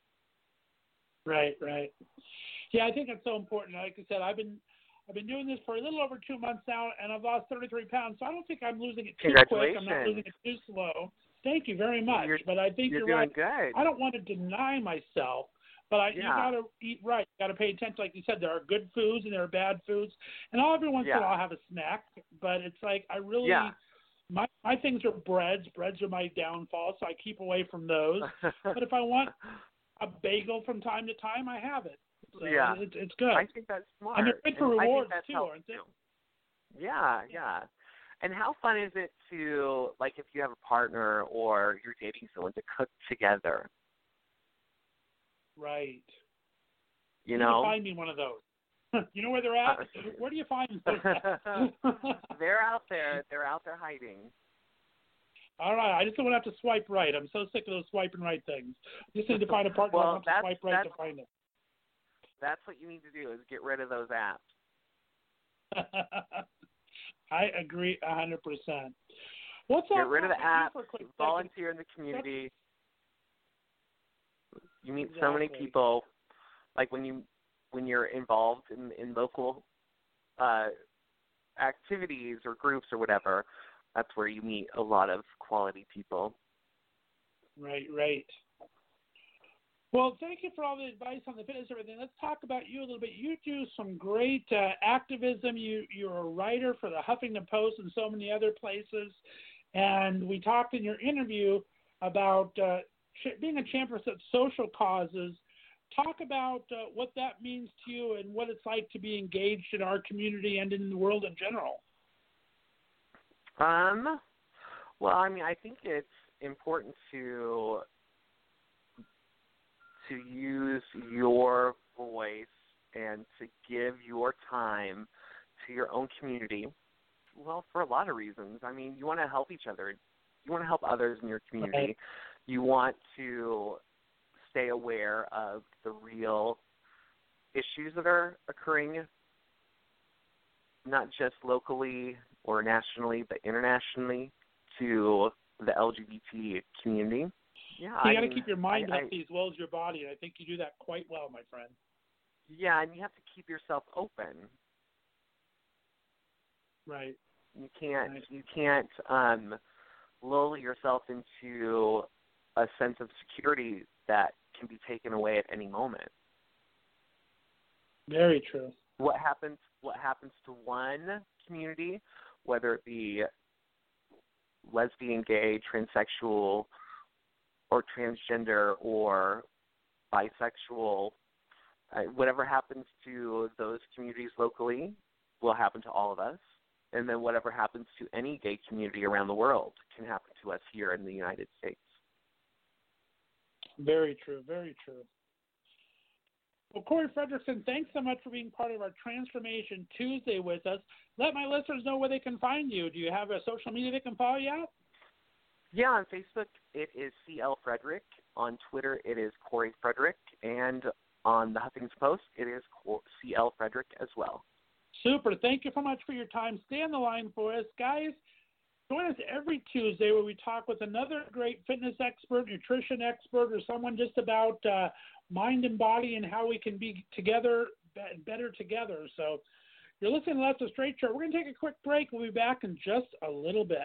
Right, right. Yeah, I think that's so important. Like I said, I've been I've been doing this for a little over two months now, and I've lost thirty-three pounds. So I don't think I'm losing it too quick. I'm not losing it too slow. Thank you very much.
You're,
but I think
you're,
you're,
doing
right.
good.
I don't want to deny myself, but I, you
Yeah.
got to eat right. You got to pay attention. Like you said, there are good foods and there are bad foods, and all every once in a
Yeah.
while I'll have a snack. But it's like I really
Yeah.
my my things are breads. Breads are my downfall, so I keep away from those. But if I want a bagel from time to time, I have it. So
Yeah.
it, it's good.
I think that's smart.
And they're good for
And I think
rewards
that's
too,
helpful,
aren't they?
too. Yeah, yeah. And how fun is it to, like, if you have a partner or you're dating someone, to cook together?
Right.
You
Where
know?
do you find me one of those? You know where they're at?
Uh,
Where do you find those at?
They're out there. They're out there hiding.
All right. I just don't want to have to swipe right. I'm so sick of those swiping right things. I just need to find a partner
Well,
I want to
that's-
swipe right
that's-
to find it.
That's what you need to do, is get rid of those apps.
I agree a hundred percent. What's
Get
up?
rid of the
Matt?
apps.
For a quick second.
Volunteer in the community. You meet so many
Exactly.
people. Like when you when you're involved in in local uh, activities or groups or whatever, that's where you meet a lot of quality people.
Right, right. Well, thank you for all the advice on the fitness and everything. Let's talk about you a little bit. You do some great uh, activism. You, you're a writer for the Huffington Post and so many other places. And we talked in your interview about uh, ch- being a champion for such social causes. Talk about uh, what that means to you and what it's like to be engaged in our community and in the world in general.
Um, well, I mean, I think it's important to to use your voice and to give your time to your own community. Well, for a lot of reasons. I mean, you want to help each other. You want to help others in your community.
Right.
You want to stay aware of the real issues that are occurring, not just locally or nationally, but internationally, to the L G B T community. Yeah,
you
I
got to
mean,
keep your mind
I,
healthy as well as your body, and I think you do that quite well, my friend.
Yeah, and you have to keep yourself open.
Right.
You can't
Right.
you can't um, lull yourself into a sense of security that can be taken away at any moment.
Very true.
What happens what happens to one community, whether it be lesbian, gay, transsexual, or transgender, or bisexual, uh, whatever happens to those communities locally will happen to all of us. And then whatever happens to any gay community around the world can happen to us here in the United States.
Very true, very true. Well, Corey Fredrickson, thanks so much for being part of our Transformation Tuesday with us. Let my listeners know where they can find you. Do you have a social media they can follow you at?
Yeah, on Facebook, it is C L Frederick. On Twitter, it is Corey Frederick. And on the Huffington Post, it is C L Frederick as well.
Super. Thank you so much for your time. Stay on the line for us. Guys, join us every Tuesday where we talk with another great fitness expert, nutrition expert, or someone just about uh, mind and body and how we can be together, better together. So you're listening to Let's Go Straight Show. We're going to take a quick break. We'll be back in just a little bit.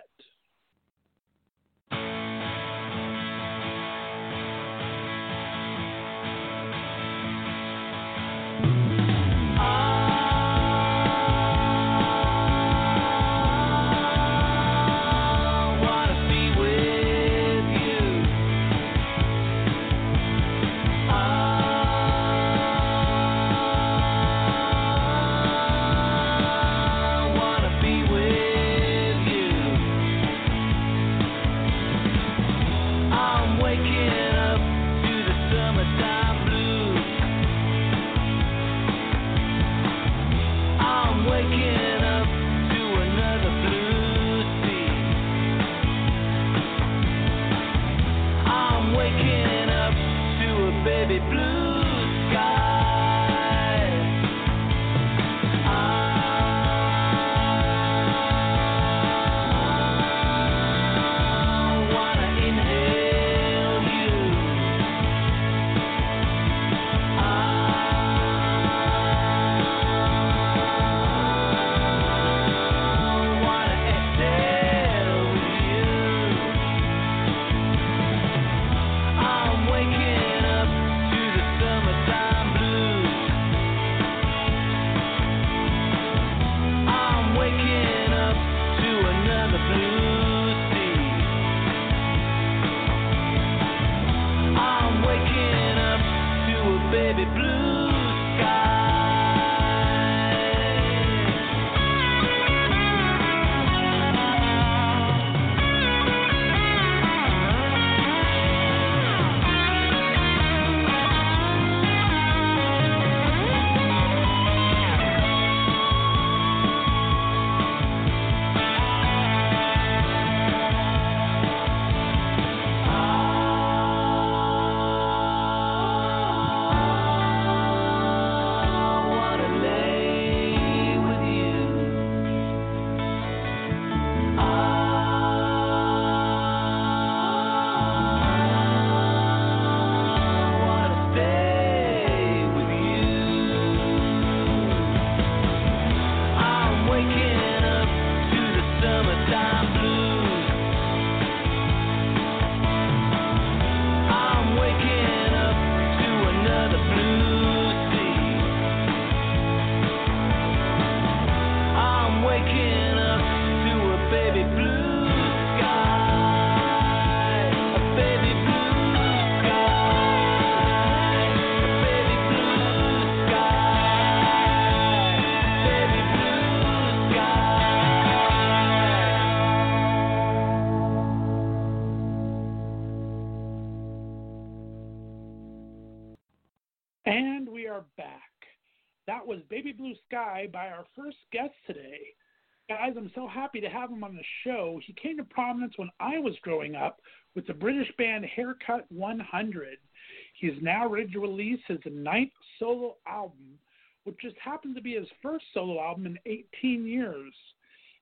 And we are back. That was Baby Blue Sky by our first guest today. Guys, I'm so happy to have him on the show. He came to prominence when I was growing up with the British band Haircut one hundred. He's now ready to release his ninth solo album, which just happens to be his first solo album in eighteen years.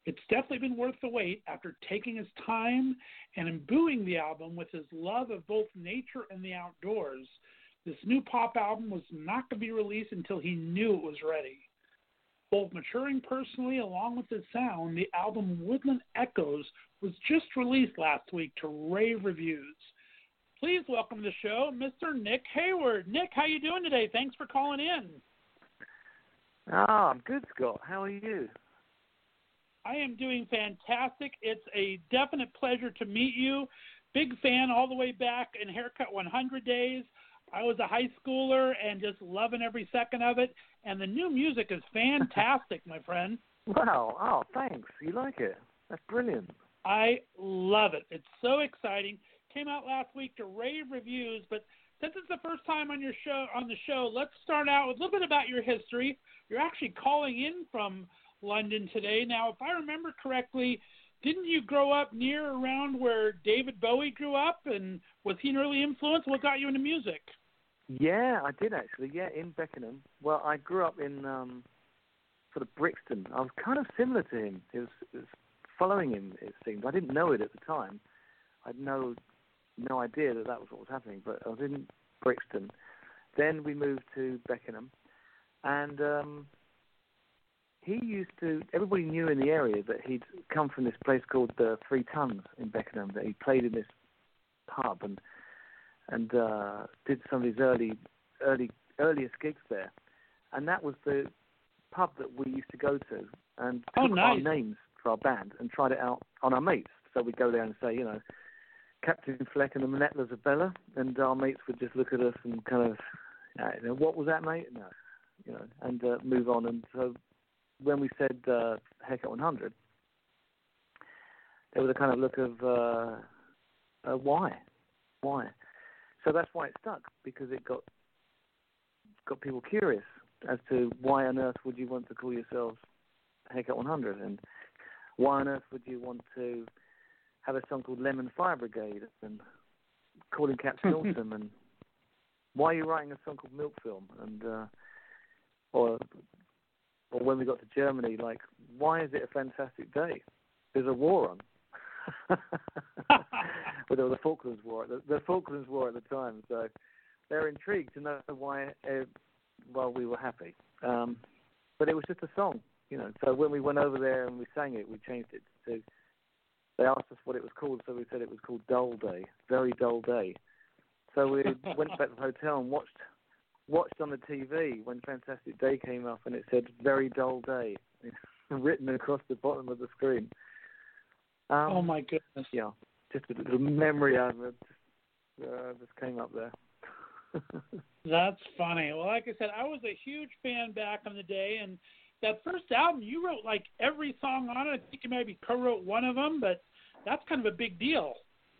It's definitely been worth the wait after taking his time and imbuing the album with his love of both nature and the outdoors. This new pop album was not going to be released until he knew it was ready. Both maturing personally along with his sound, the album Woodland Echoes was just released last week to rave reviews. Please welcome to the show Mister Nick Hayward. Nick, how you doing today? Thanks for calling in.
Ah, I'm good, Scott. How are you?
I am doing fantastic. It's a definite pleasure to meet you. Big fan all the way back in Haircut one hundred days. I was a high schooler and just loving every second of it. And the new music is fantastic, my friend.
Wow. Oh, thanks. You like it? That's brilliant.
I love it. It's so exciting. Came out last week to rave reviews, but since it's the first time on your show, on the show, let's start out with a little bit about your history. You're actually calling in from London today. Now, if I remember correctly, didn't you grow up near around where David Bowie grew up, and was he an early influence? What got you into music?
Yeah, I did actually. Yeah, in Beckenham. Well, I grew up in um, sort of Brixton. I was kind of similar to him. It was, it was following him, it seemed. I didn't know it at the time. I had no no idea that that was what was happening. But I was in Brixton. Then we moved to Beckenham, and um, he used to. Everybody knew in the area that he'd come from this place called the Three Tons in Beckenham. That he played in this pub and. and uh, did some of his early, early, earliest gigs there. And that was the pub that we used to go to and
oh,
took
nice.
our names for our band and tried it out on our mates. So we'd go there and say, you know, Captain Fleck and the Manetlas of Bella, and our mates would just look at us and kind of, uh, you know, what was that, mate? No, you know, and uh, move on. And so when we said uh, Haircut one hundred, there was a kind of look of, uh, uh, why? Why? So that's why it stuck, because it got got people curious as to why on earth would you want to call yourselves Haircut one hundred, and why on earth would you want to have a song called Lemon Fire Brigade and calling Cap Stilton, and why are you writing a song called Milk Film, and uh, or or when we got to Germany, like, why is it a fantastic day? There's a war on. Well, there was the Falklands War, the, the Falklands War at the time, so they're intrigued to know why. Uh, well, we were happy, um, but it was just a song, you know. So when we went over there and we sang it, we changed it to. They asked us what it was called, so we said it was called Dull Day, Very Dull Day. So we went back to the hotel and watched watched on the T V when Fantastic Day came up, and it said Very Dull Day written across the bottom of the screen. Um,
oh my goodness!
Yeah, just a little memory of it just, uh, just came up there.
That's funny. Well, like I said, I was a huge fan back in the day, and that first album, you wrote like every song on it. I think you maybe co-wrote one of them, but that's kind of a big deal.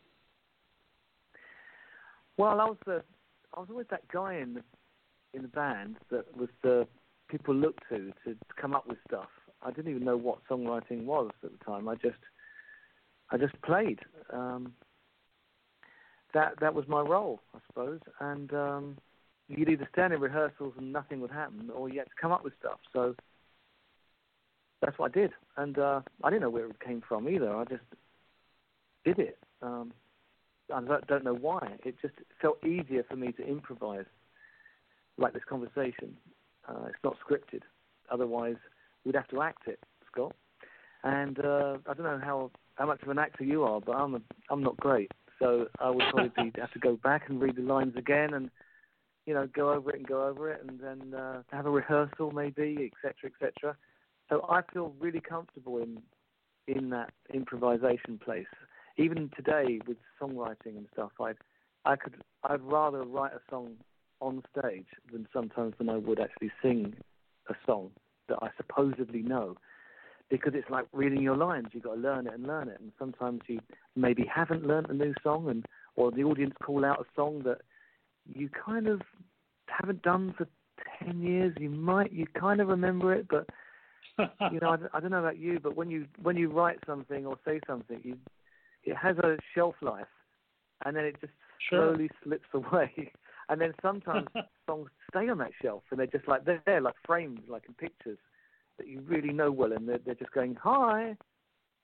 Well, I was the, I was always that guy in the in the band that was the people looked to to come up with stuff. I didn't even know what songwriting was at the time. I just I just played. Um, that that was my role, I suppose. And um, you'd either stand in rehearsals and nothing would happen, or you had to come up with stuff. So that's what I did. And uh, I didn't know where it came from either. I just did it. Um, I don't, don't know why. It just felt easier for me to improvise, like this conversation. Uh, it's not scripted. Otherwise, we'd have to act it, Scott. And uh, I don't know how, how much of an actor you are, but I'm a, I'm not great. So I would probably have to go back and read the lines again, and you know, go over it and go over it, and then uh, have a rehearsal maybe, et cetera, et cetera. So I feel really comfortable in in that improvisation place. Even today with songwriting and stuff, I I could I'd rather write a song on stage than sometimes than I would actually sing a song that I supposedly know, because it's like reading your lines. You've got to learn it and learn it, and sometimes you maybe haven't learned a new song, and or the audience call out a song that you kind of haven't done for ten years. You might you kind of remember it, but you know I, I don't know about you, but when you when you write something or say something, you it has a shelf life, and then it just
sure.
slowly slips away. And then sometimes songs stay on that shelf, and they're just like they're there, like framed, like in pictures that you really know well, and they're, they're just going hi,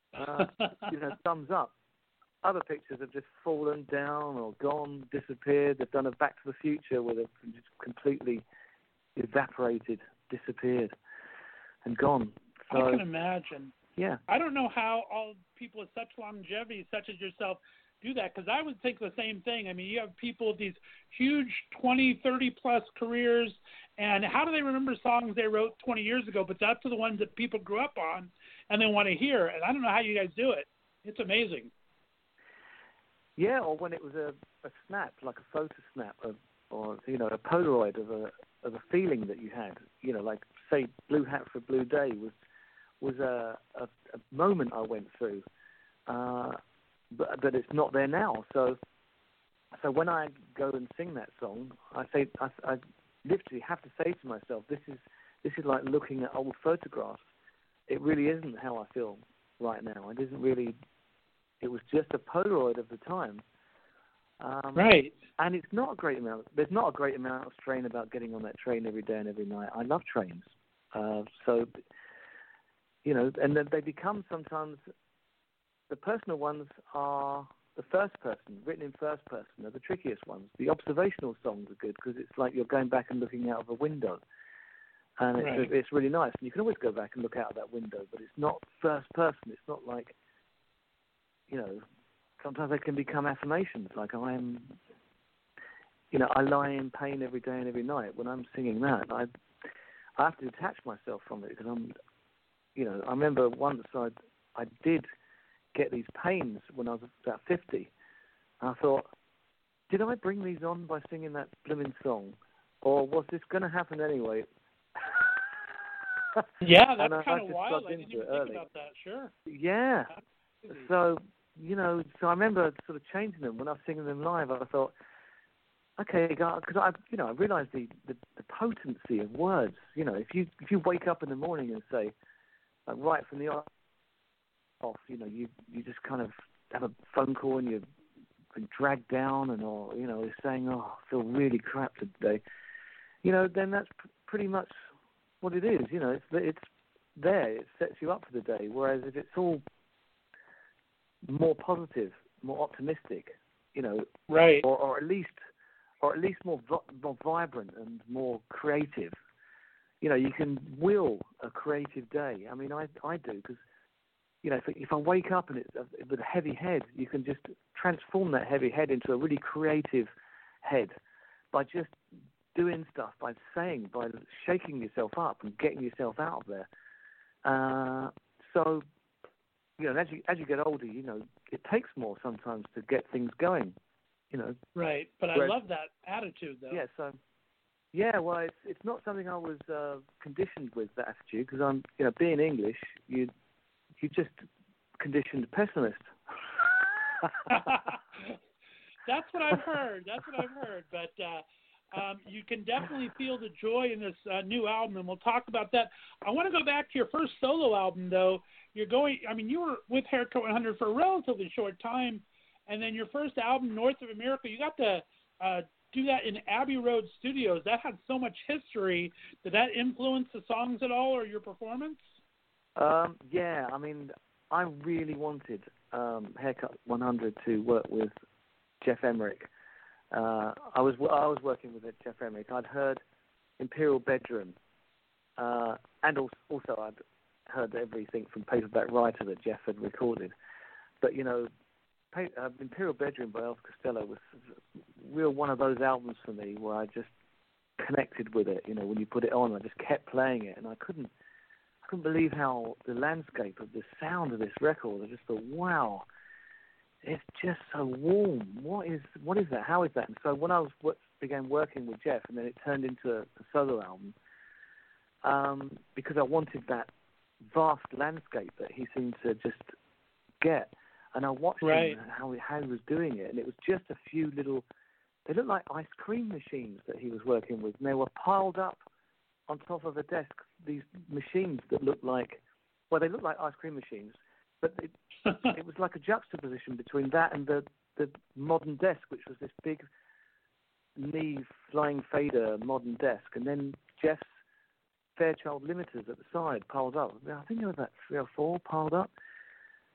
uh, you know, thumbs up. Other pictures have just fallen down or gone, disappeared. They've done a Back to the Future where they've just completely evaporated, disappeared, and gone. So,
I can imagine.
Yeah.
I don't know how all people with such longevity, such as yourself, do that, because I would think the same thing. I mean, you have people with these huge twenty, thirty-plus careers, and how do they remember songs they wrote twenty years ago, but that's the ones that people grew up on and they want to hear, and I don't know how you guys do it. It's amazing.
Yeah, or when it was a, a snap, like a photo snap, of, or, you know, a Polaroid of a of a feeling that you had. You know, like, say, Blue Hat for a Blue Day was was a, a, a moment I went through. Uh, but, but it's not there now. So so when I go and sing that song, I say I, I literally have to say to myself, this is this is like looking at old photographs. It really isn't how I feel right now. It isn't really. It was just a Polaroid of the time. Um,
right.
And it's not a great amount. There's not a great amount of strain about getting on that train every day and every night. I love trains. Uh, so, you know, and then they become sometimes, the personal ones are the first person, written in first person, are the trickiest ones. The observational songs are good because it's like you're going back and looking out of a window. And it's,
Right.
it's really nice. And you can always go back and look out of that window, but it's not first person. It's not like, you know, sometimes they can become affirmations, like I am, you know, I lie in pain every day and every night. When I'm singing that, I I have to detach myself from it because I'm, you know, I remember once I I did get these pains when I was about fifty. And I thought, did I bring these on by singing that blooming song, or was this going to happen anyway?
Yeah,
And
that's
I- I
kind of
just
wild.
plugged
I didn't
into
even
it
think
early.
about that. Sure.
Yeah.
Absolutely.
So, you know, so I remember sort of changing them when I was singing them live. I thought, okay, because I, you know, I realised the, the, the potency of words. You know, if you if you wake up in the morning and say, like, right from the off, you know, you you just kind of have a phone call and you've been dragged down and, or you know, you're saying, oh, I feel really crap today. You know, then that's p- pretty much what it is. You know, it's it's there. It sets you up for the day. Whereas if it's all more positive, more optimistic, you know,
right,
or, or at least, or at least more vi- more vibrant and more creative. You know, you can will a creative day. I mean, I I do because, you know, if, if I wake up and it's a, with a heavy head, you can just transform that heavy head into a really creative head by just doing stuff, by saying, by shaking yourself up and getting yourself out of there. Uh, so. You know, as you as you get older, you know, it takes more sometimes to get things going. You know.
Right, but
Whereas,
I love that attitude, though.
Yeah. So. Yeah. Well, it's it's not something I was uh, conditioned with, that attitude, because I'm, you know, being English, you you just conditioned pessimist.
That's what I've heard. That's what I've heard. But uh, um, you can definitely feel the joy in this uh, new album, and we'll talk about that. I want to go back to your first solo album, though. You're going. I mean, you were with Haircut one hundred for a relatively short time, and then your first album, North of America, you got to uh, do that in Abbey Road Studios. That had so much history. Did that influence the songs at all, or your performance?
Um, yeah, I mean, I really wanted um, Haircut one hundred to work with Geoff Emerick. Uh, I was I was working with Geoff Emerick. I'd heard Imperial Bedroom, uh, and also, also I'd heard everything from Paperback Writer that Geoff had recorded. But, you know, pa- uh, Imperial Bedroom by Elvis Costello was real one of those albums for me where I just connected with it. You know, when you put it on, I just kept playing it, and I couldn't I couldn't believe how the landscape of the sound of this record, I just thought, wow, it's just so warm. What is what is that? How is that? And so when I was began working with Geoff, and then it turned into a solo album, um, because I wanted that vast landscape that he seemed to just get, and I watched
right.
him how he, how he was doing it, and it was just a few little. They looked like ice cream machines that he was working with, and they were piled up on top of a desk. These machines that looked like, well, they looked like ice cream machines, but it, it was like a juxtaposition between that and the the modern desk, which was this big knee flying fader modern desk, and then Geoff's Fairchild limiters at the side piled up. I think there was about three or four piled up.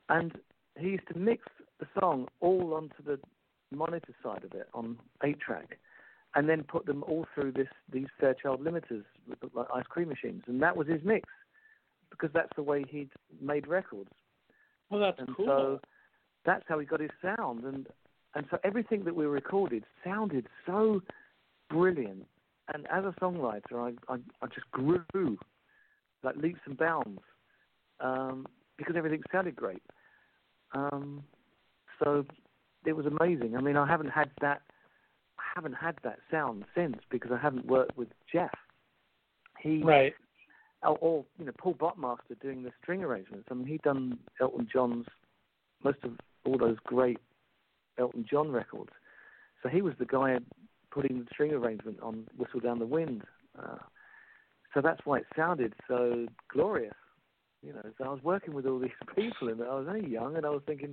And he used to mix the song all onto the monitor side of it on eight track, and then put them all through this these Fairchild limiters, like ice cream machines, and that was his mix, because that's the way he'd made records.
Well, that's
and
cool.
So that's how he got his sound, and and so everything that we recorded sounded so brilliant. And as a songwriter, I I, I just grew like leaps and bounds um, because everything sounded great. Um, so it was amazing. I mean, I haven't had that. I haven't had that sound since, because I haven't worked with Jeff. He
right.
Or, or you know, Paul Buckmaster doing the string arrangements. I mean, he'd done Elton John's most of all those great Elton John records. So he was the guy putting the string arrangement on Whistle Down the Wind. Uh, so that's why it sounded so glorious. You know, so I was working with all these people, and I was only young, and I was thinking,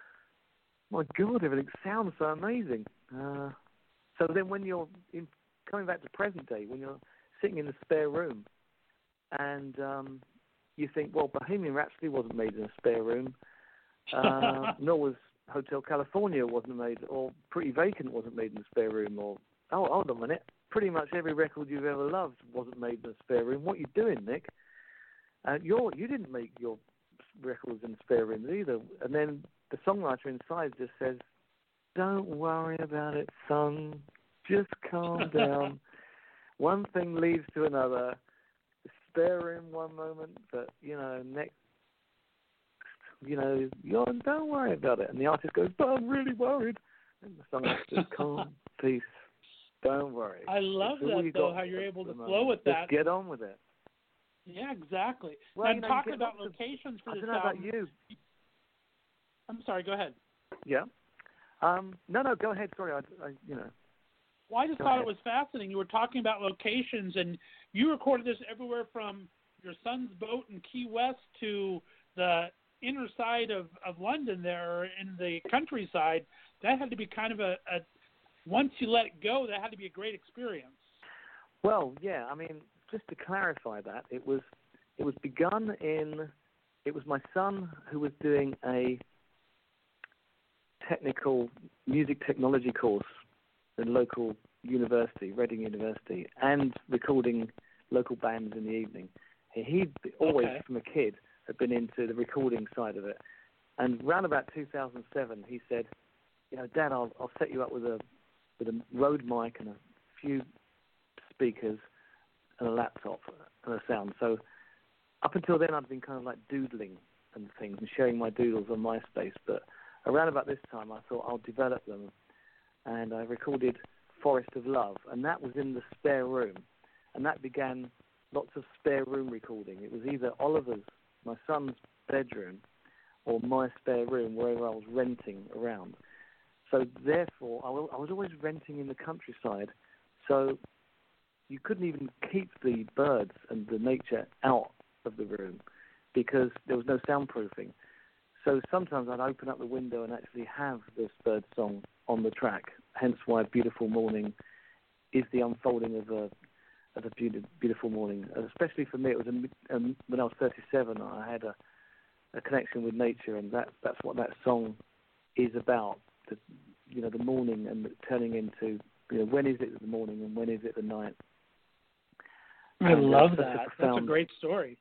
my God, everything sounds so amazing. Uh, so then when you're in, coming back to present day, when you're sitting in the spare room, and um, you think, well, Bohemian Rhapsody wasn't made in a spare room, uh, nor was Hotel California wasn't made, or Pretty Vacant wasn't made in a spare room, or, oh, hold on a minute, pretty much every record you've ever loved wasn't made in a spare room. What are you doing, Nick? Uh, you're, you didn't make your records in spare rooms either. And then the songwriter inside just says, don't worry about it, son. Just calm down. One thing leads to another. Spare room one moment, but, you know, next, you know, you're, don't worry about it. And the artist goes, but I'm really worried. And the songwriter says, calm, peace, don't worry.
I love
It's all
that,
you
though,
got
how you're able to
moment.
flow with that.
Just get on with it.
Yeah, exactly.
Well,
and
you know,
talking
you get
about
lots of-
locations for
I
this
don't know about
album.
you.
I'm sorry, go ahead.
Yeah. Um, no, no, go ahead. Sorry, I, I you know.
Well, I just
Go
thought
ahead.
it was fascinating. You were talking about locations, and you recorded this everywhere from your son's boat in Key West to the inner side of, of London there in the countryside. That had to be kind of a, a, once you let it go, that had to be a great experience.
Well, yeah, I mean, just to clarify that, it was it was begun in, it was my son who was doing a technical music technology course at a local university, Reading University, and recording local bands in the evening. He always,
Okay.
from a kid, had been into the recording side of it. And round about two thousand seven, he said, you know, Dad, I'll, I'll set you up with a with a Rode mic and a few speakers and a laptop and a sound. So up until then, I'd been kind of like doodling and things and sharing my doodles on MySpace. But around about this time, I thought I'll develop them. And I recorded Forest of Love, and that was in the spare room. And that began lots of spare room recording. It was either Oliver's, my son's bedroom, or my spare room, wherever I was renting around. So therefore, I wa- I was always renting in the countryside, so you couldn't even keep the birds and the nature out of the room because there was no soundproofing. So sometimes I'd open up the window and actually have this bird song on the track, hence why Beautiful Morning is the unfolding of a of a beautiful, beautiful morning. Especially for me, it was a, um, when I was thirty-seven, I had a, a connection with nature, and that that's what that song is about. The, you know, the morning and turning into, you know, when is it the morning and when is it the night?
I
And, uh,
love
such
that.
a
That's a
profound-
great story.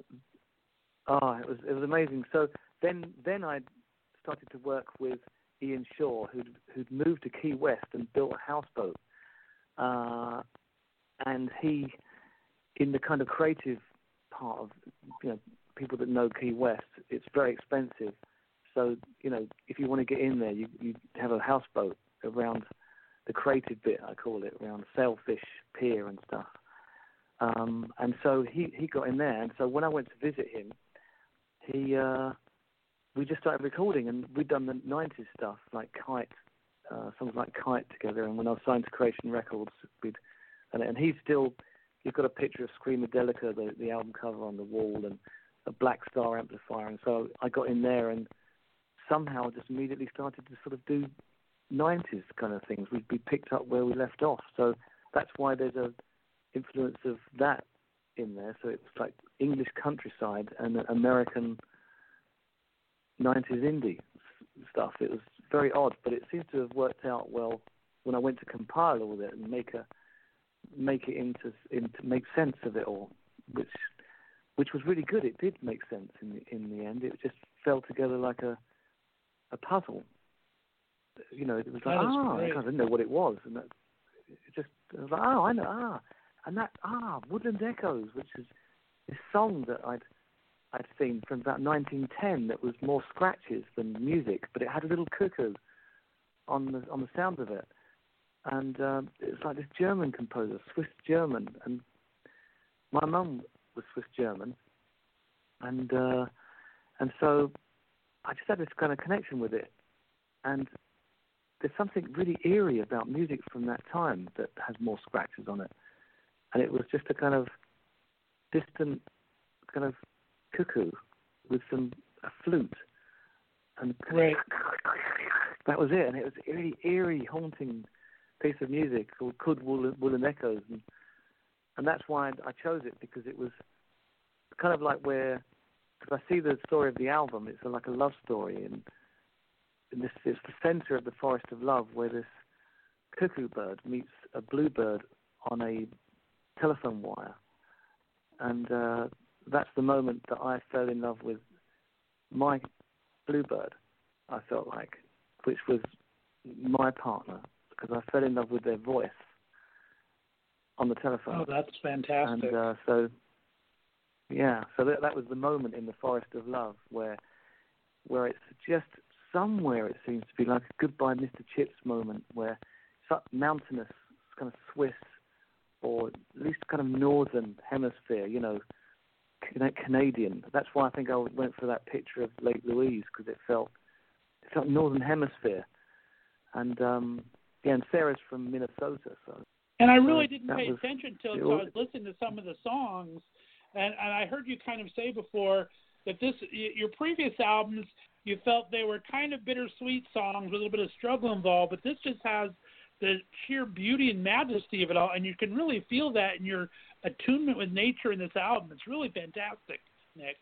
Oh, it was it was amazing. So then then I started to work with Ian Shaw, who'd who'd moved to Key West and built a houseboat. Uh, and he, in the kind of creative part of, you know, people that know Key West, it's very expensive. So, you know, if you want to get in there, you you have a houseboat around the creative bit, I call it, around Sailfish Pier and stuff. Um, and so he, he got in there. And so when I went to visit him, he uh, we just started recording, and we'd done the nineties stuff like Kite, uh, songs like Kite together. And when I was signed to Creation Records, we'd and, and he's still, he's got a picture of Screamadelica, the, the album cover on the wall, and a Black Star amplifier. And so I got in there and somehow just immediately started to sort of do nineties kind of things. We we picked up where we left off. So that's why there's a influence of that in there. So it's like English countryside and American nineties indie stuff. It was very odd, but it seems to have worked out well when I went to compile all of it and make a make it into into make sense of it all, which which was really good. It did make sense in the, in the end. It just fell together like a a puzzle. You know, it was like, oh, I didn't know what it was, and that, it just it was like, oh, I know, ah, and that ah, Woodland Echoes, which is this song that I'd I'd seen from about nineteen ten that was more scratches than music, but it had a little cuckoo on the on the sound of it, and um, it was like this German composer, Swiss German, and my mum was Swiss German, and uh, and so I just had this kind of connection with it, and there's something really eerie about music from that time that has more scratches on it, and it was just a kind of distant kind of cuckoo with some a flute, and
right.
that was it. And it was a really eerie, haunting piece of music called "Could Woollen Echoes," and and that's why I chose it, because it was kind of like where, because I see the story of the album, it's like a love story, and, and this it's the center of the forest of love, where this cuckoo bird meets a bluebird on a telephone wire, and uh, that's the moment that I fell in love with my bluebird, I felt like, which was my partner, because I fell in love with their voice on the telephone.
Oh, that's fantastic.
And uh, so, yeah, so that, that was the moment in the forest of love where where it's just somewhere, it seems to be like a Goodbye Mister Chips moment, where it's up mountainous, kind of Swiss, or at least kind of northern hemisphere, you know, Canadian. That's why I think I went for that picture of Lake Louise, because it felt it felt northern hemisphere, and um, yeah, and Sarah's from Minnesota, so.
And I really
so
didn't pay
was,
attention until I was listening to some of the songs, and, and I heard you kind of say before that this your previous albums, you felt they were kind of bittersweet songs with a little bit of struggle involved, but this just has the sheer beauty and majesty of it all, and you can really feel that in your attunement with nature in this album. It's really fantastic, Nick.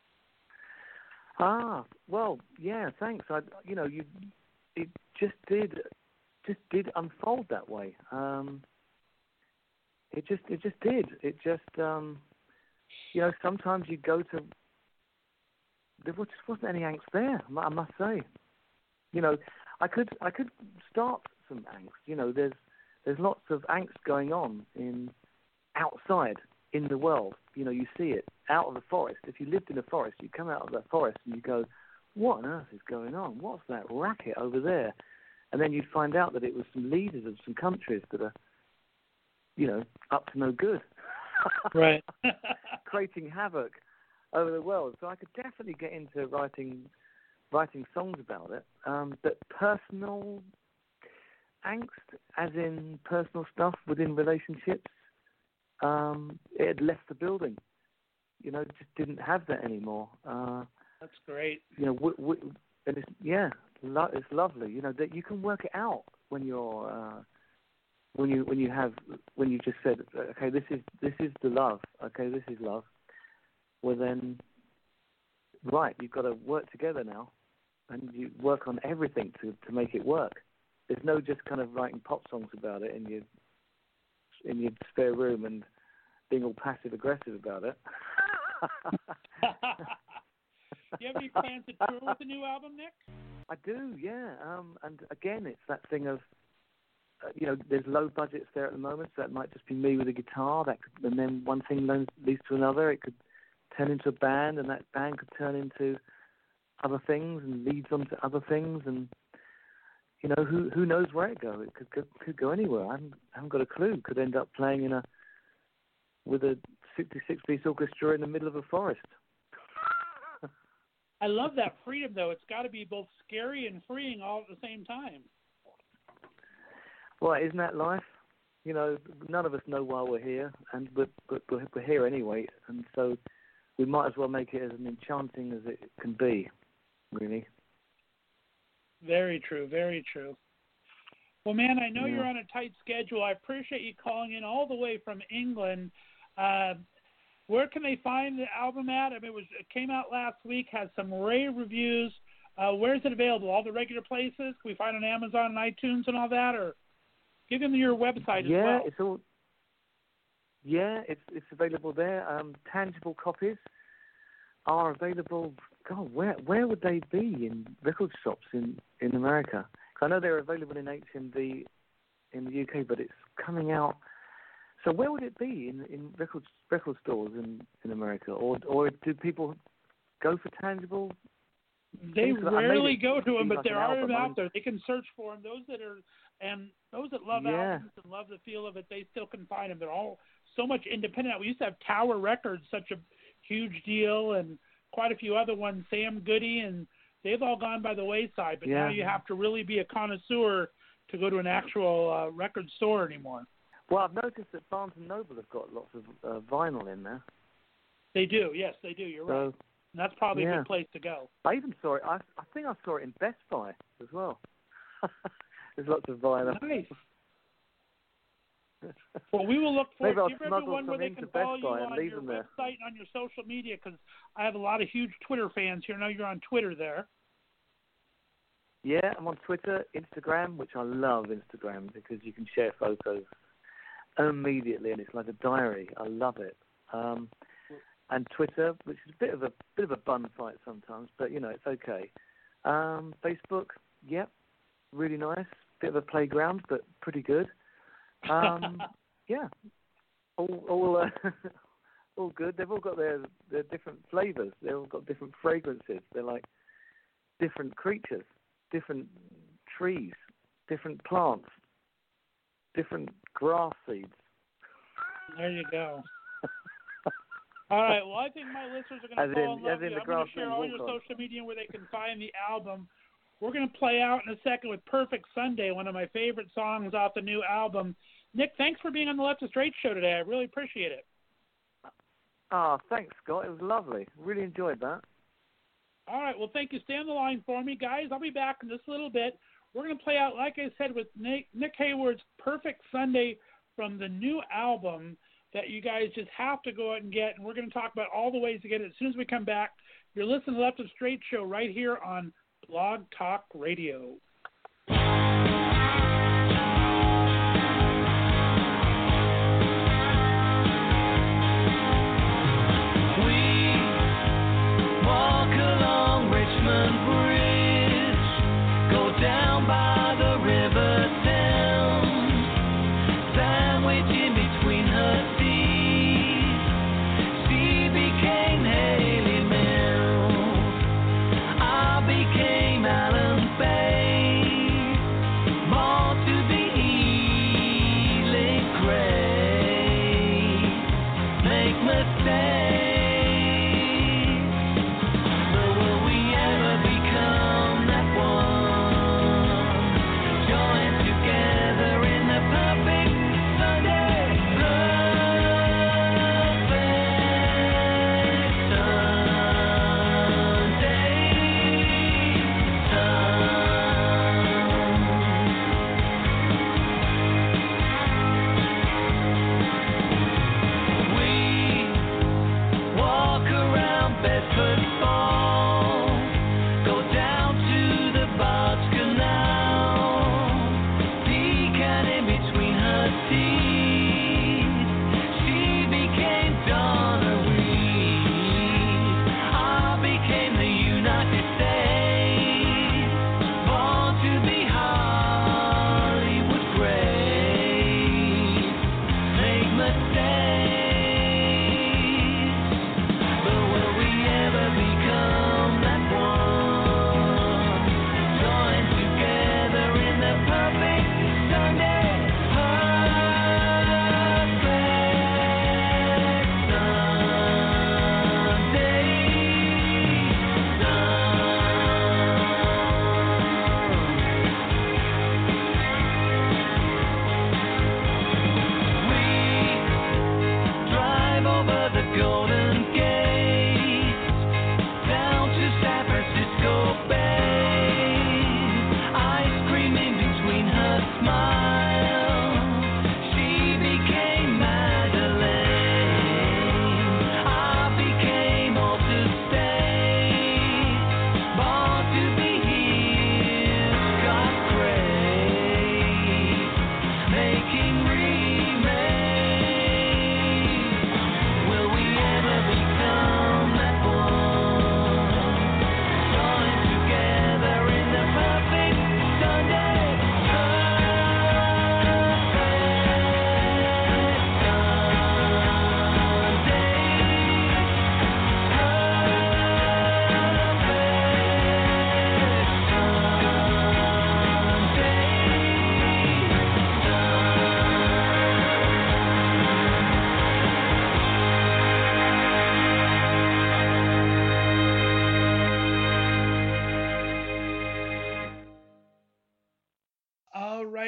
Ah, well, yeah, thanks. I, you know, you, it just did, just did unfold that way. Um, it just, it just did. It just, um, you know, sometimes you go to. There just wasn't any angst there, I must say. You know, I could, I could start some angst. You know, there's, there's lots of angst going on in. Outside in the world, you know, you see it out of the forest. If you lived in a forest, you come out of that forest and you go, what on earth is going on? What's that racket over there? And then you'd find out that it was some leaders of some countries that are, you know, up to no good.
Right.
Creating havoc over the world. So I could definitely get into writing writing songs about it. Um, but personal angst, as in personal stuff within relationships, Um, it had left the building, you know, just didn't have that anymore. Uh,
That's great.
You know, w- w- and it's, yeah, lo- it's lovely. You know that you can work it out when you're uh, when you when you have when you just said, okay, this is this is the love. Okay, this is love. Well then, right, you've got to work together now, and you work on everything to to make it work. There's no just kind of writing pop songs about it and you. in your spare room and being all passive aggressive about it.
Do you have any plans to tour with the new album, Nick?
I do, yeah. Um, and again, it's that thing of, uh, you know, there's low budgets there at the moment, so that might just be me with a guitar. That could, and then one thing leads to another. It could turn into a band, and that band could turn into other things and leads on to other things, and you know, who who knows where it go? It could, could could go anywhere. I haven't, I haven't got a clue. Could end up playing in a with a sixty-six piece orchestra in the middle of a forest.
I love that freedom, though. It's got to be both scary and freeing all at the same time.
Well, isn't that life? You know, none of us know why we're here, and but but we're, we're here anyway, and so we might as well make it as enchanting as it can be, really.
Very true, very true. Well, man, I know
Yeah.
you're on a tight schedule. I appreciate you calling in all the way from England. Uh, where can they find the album at? I mean, it, was, it came out last week, has some rave reviews. Uh, where is it available? All the regular places? Can we find it on Amazon and iTunes and all that? Or give them your website as
yeah,
well.
It's all, yeah, it's it's available there. Um, tangible copies are available. God, where where would they be in record shops in, in America? 'Cause I know they're available in H M V in the U K, but it's coming out. So where would it be in in record record stores in, in America, or or do people go for tangible?
They rarely
it,
go to them, but
like
there are them
album.
out there. They can search for them. Those that are and those that love
Yeah.
albums and love the feel of it, they still can find them. They're all so much independent. We used to have Tower Records, such a huge deal, and quite a few other ones, Sam Goody, and they've all gone by the wayside. But
Yeah.
now you have to really be a connoisseur to go to an actual uh, record store anymore.
Well, I've noticed that Barnes and Noble have got lots of uh, vinyl in there.
They do, yes, they do. You're
So,
right. And that's probably a
yeah.
good place to go.
I even saw it. I, I think I saw it in Best Buy as well. There's lots of vinyl.
Nice. Well, we will look forward
Maybe I'll
to give
smuggle
everyone where
some
they
into
can
Best
follow you
Buy and
on
leave
your
them there.
website and on your social media, because I have a lot of huge Twitter fans here. I know you're on Twitter there.
Yeah, I'm on Twitter, Instagram, which I love Instagram because you can share photos immediately, and it's like a diary. I love it. Um, and Twitter, which is a bit of a bit of a bun fight sometimes, but you know it's okay. Um, Facebook, yep, really nice. Bit of a playground, but pretty good. Um, yeah, all all uh, all good. They've all got their their different flavors. They've all got different fragrances. They're like different creatures, different trees, different plants, different grass seeds.
There you go. All right. Well, I think my listeners are going
As
to fall
in-
in love
as in
with you.
the
I'm going
grass
to share
being
all your
walked on.
social media where they can find the album. We're going to play out in a second with Perfect Sunday, one of my favorite songs off the new album. Nick, thanks for being on the Left of Straight show today. I really appreciate it.
Ah, thanks, Scott. It was lovely. Really enjoyed that.
All right. Well, thank you. Stay on the line for me, guys. I'll be back in just a little bit. We're going to play out, like I said, with Nick, Nick Hayward's Perfect Sunday from the new album that you guys just have to go out and get. And we're going to talk about all the ways to get it as soon as we come back. You're listening to the Left of Straight show right here on Blog Talk Radio.
Walk along Richmond Bridge, go down by the river Thames, sandwich in between her feet. She became Haley Mills, I became Alan Bay.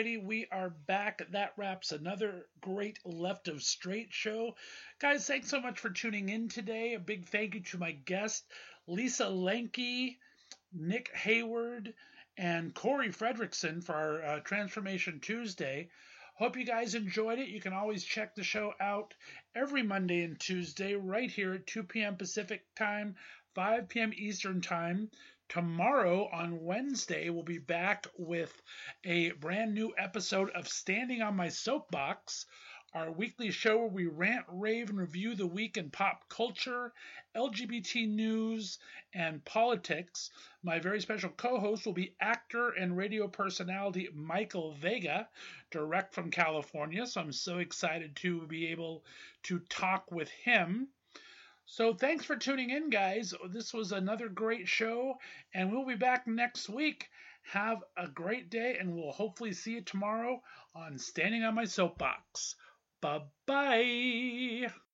righty, we are back. That wraps another great Left of Straight show. Guys, thanks so much for tuning in today. A big thank you to my guest, Lisa Lenke, Nick Hayward, and Corey Fredrickson for our uh, Transformation Tuesday. Hope you guys enjoyed it. You can always check the show out every Monday and Tuesday right here at two p.m. Pacific Time, five p.m. Eastern Time. Tomorrow on Wednesday, we'll be back with a brand new episode of Standing on My Soapbox, our weekly show where we rant, rave, and review the week in pop culture, L G B T news, and politics. My very special co-host will be actor and radio personality Michael Vega, direct from California, so I'm so excited to be able to talk with him. So thanks for tuning in, guys. This was another great show, and we'll be back next week. Have a great day, and we'll hopefully see you tomorrow on Standing on My Soapbox. Bye-bye.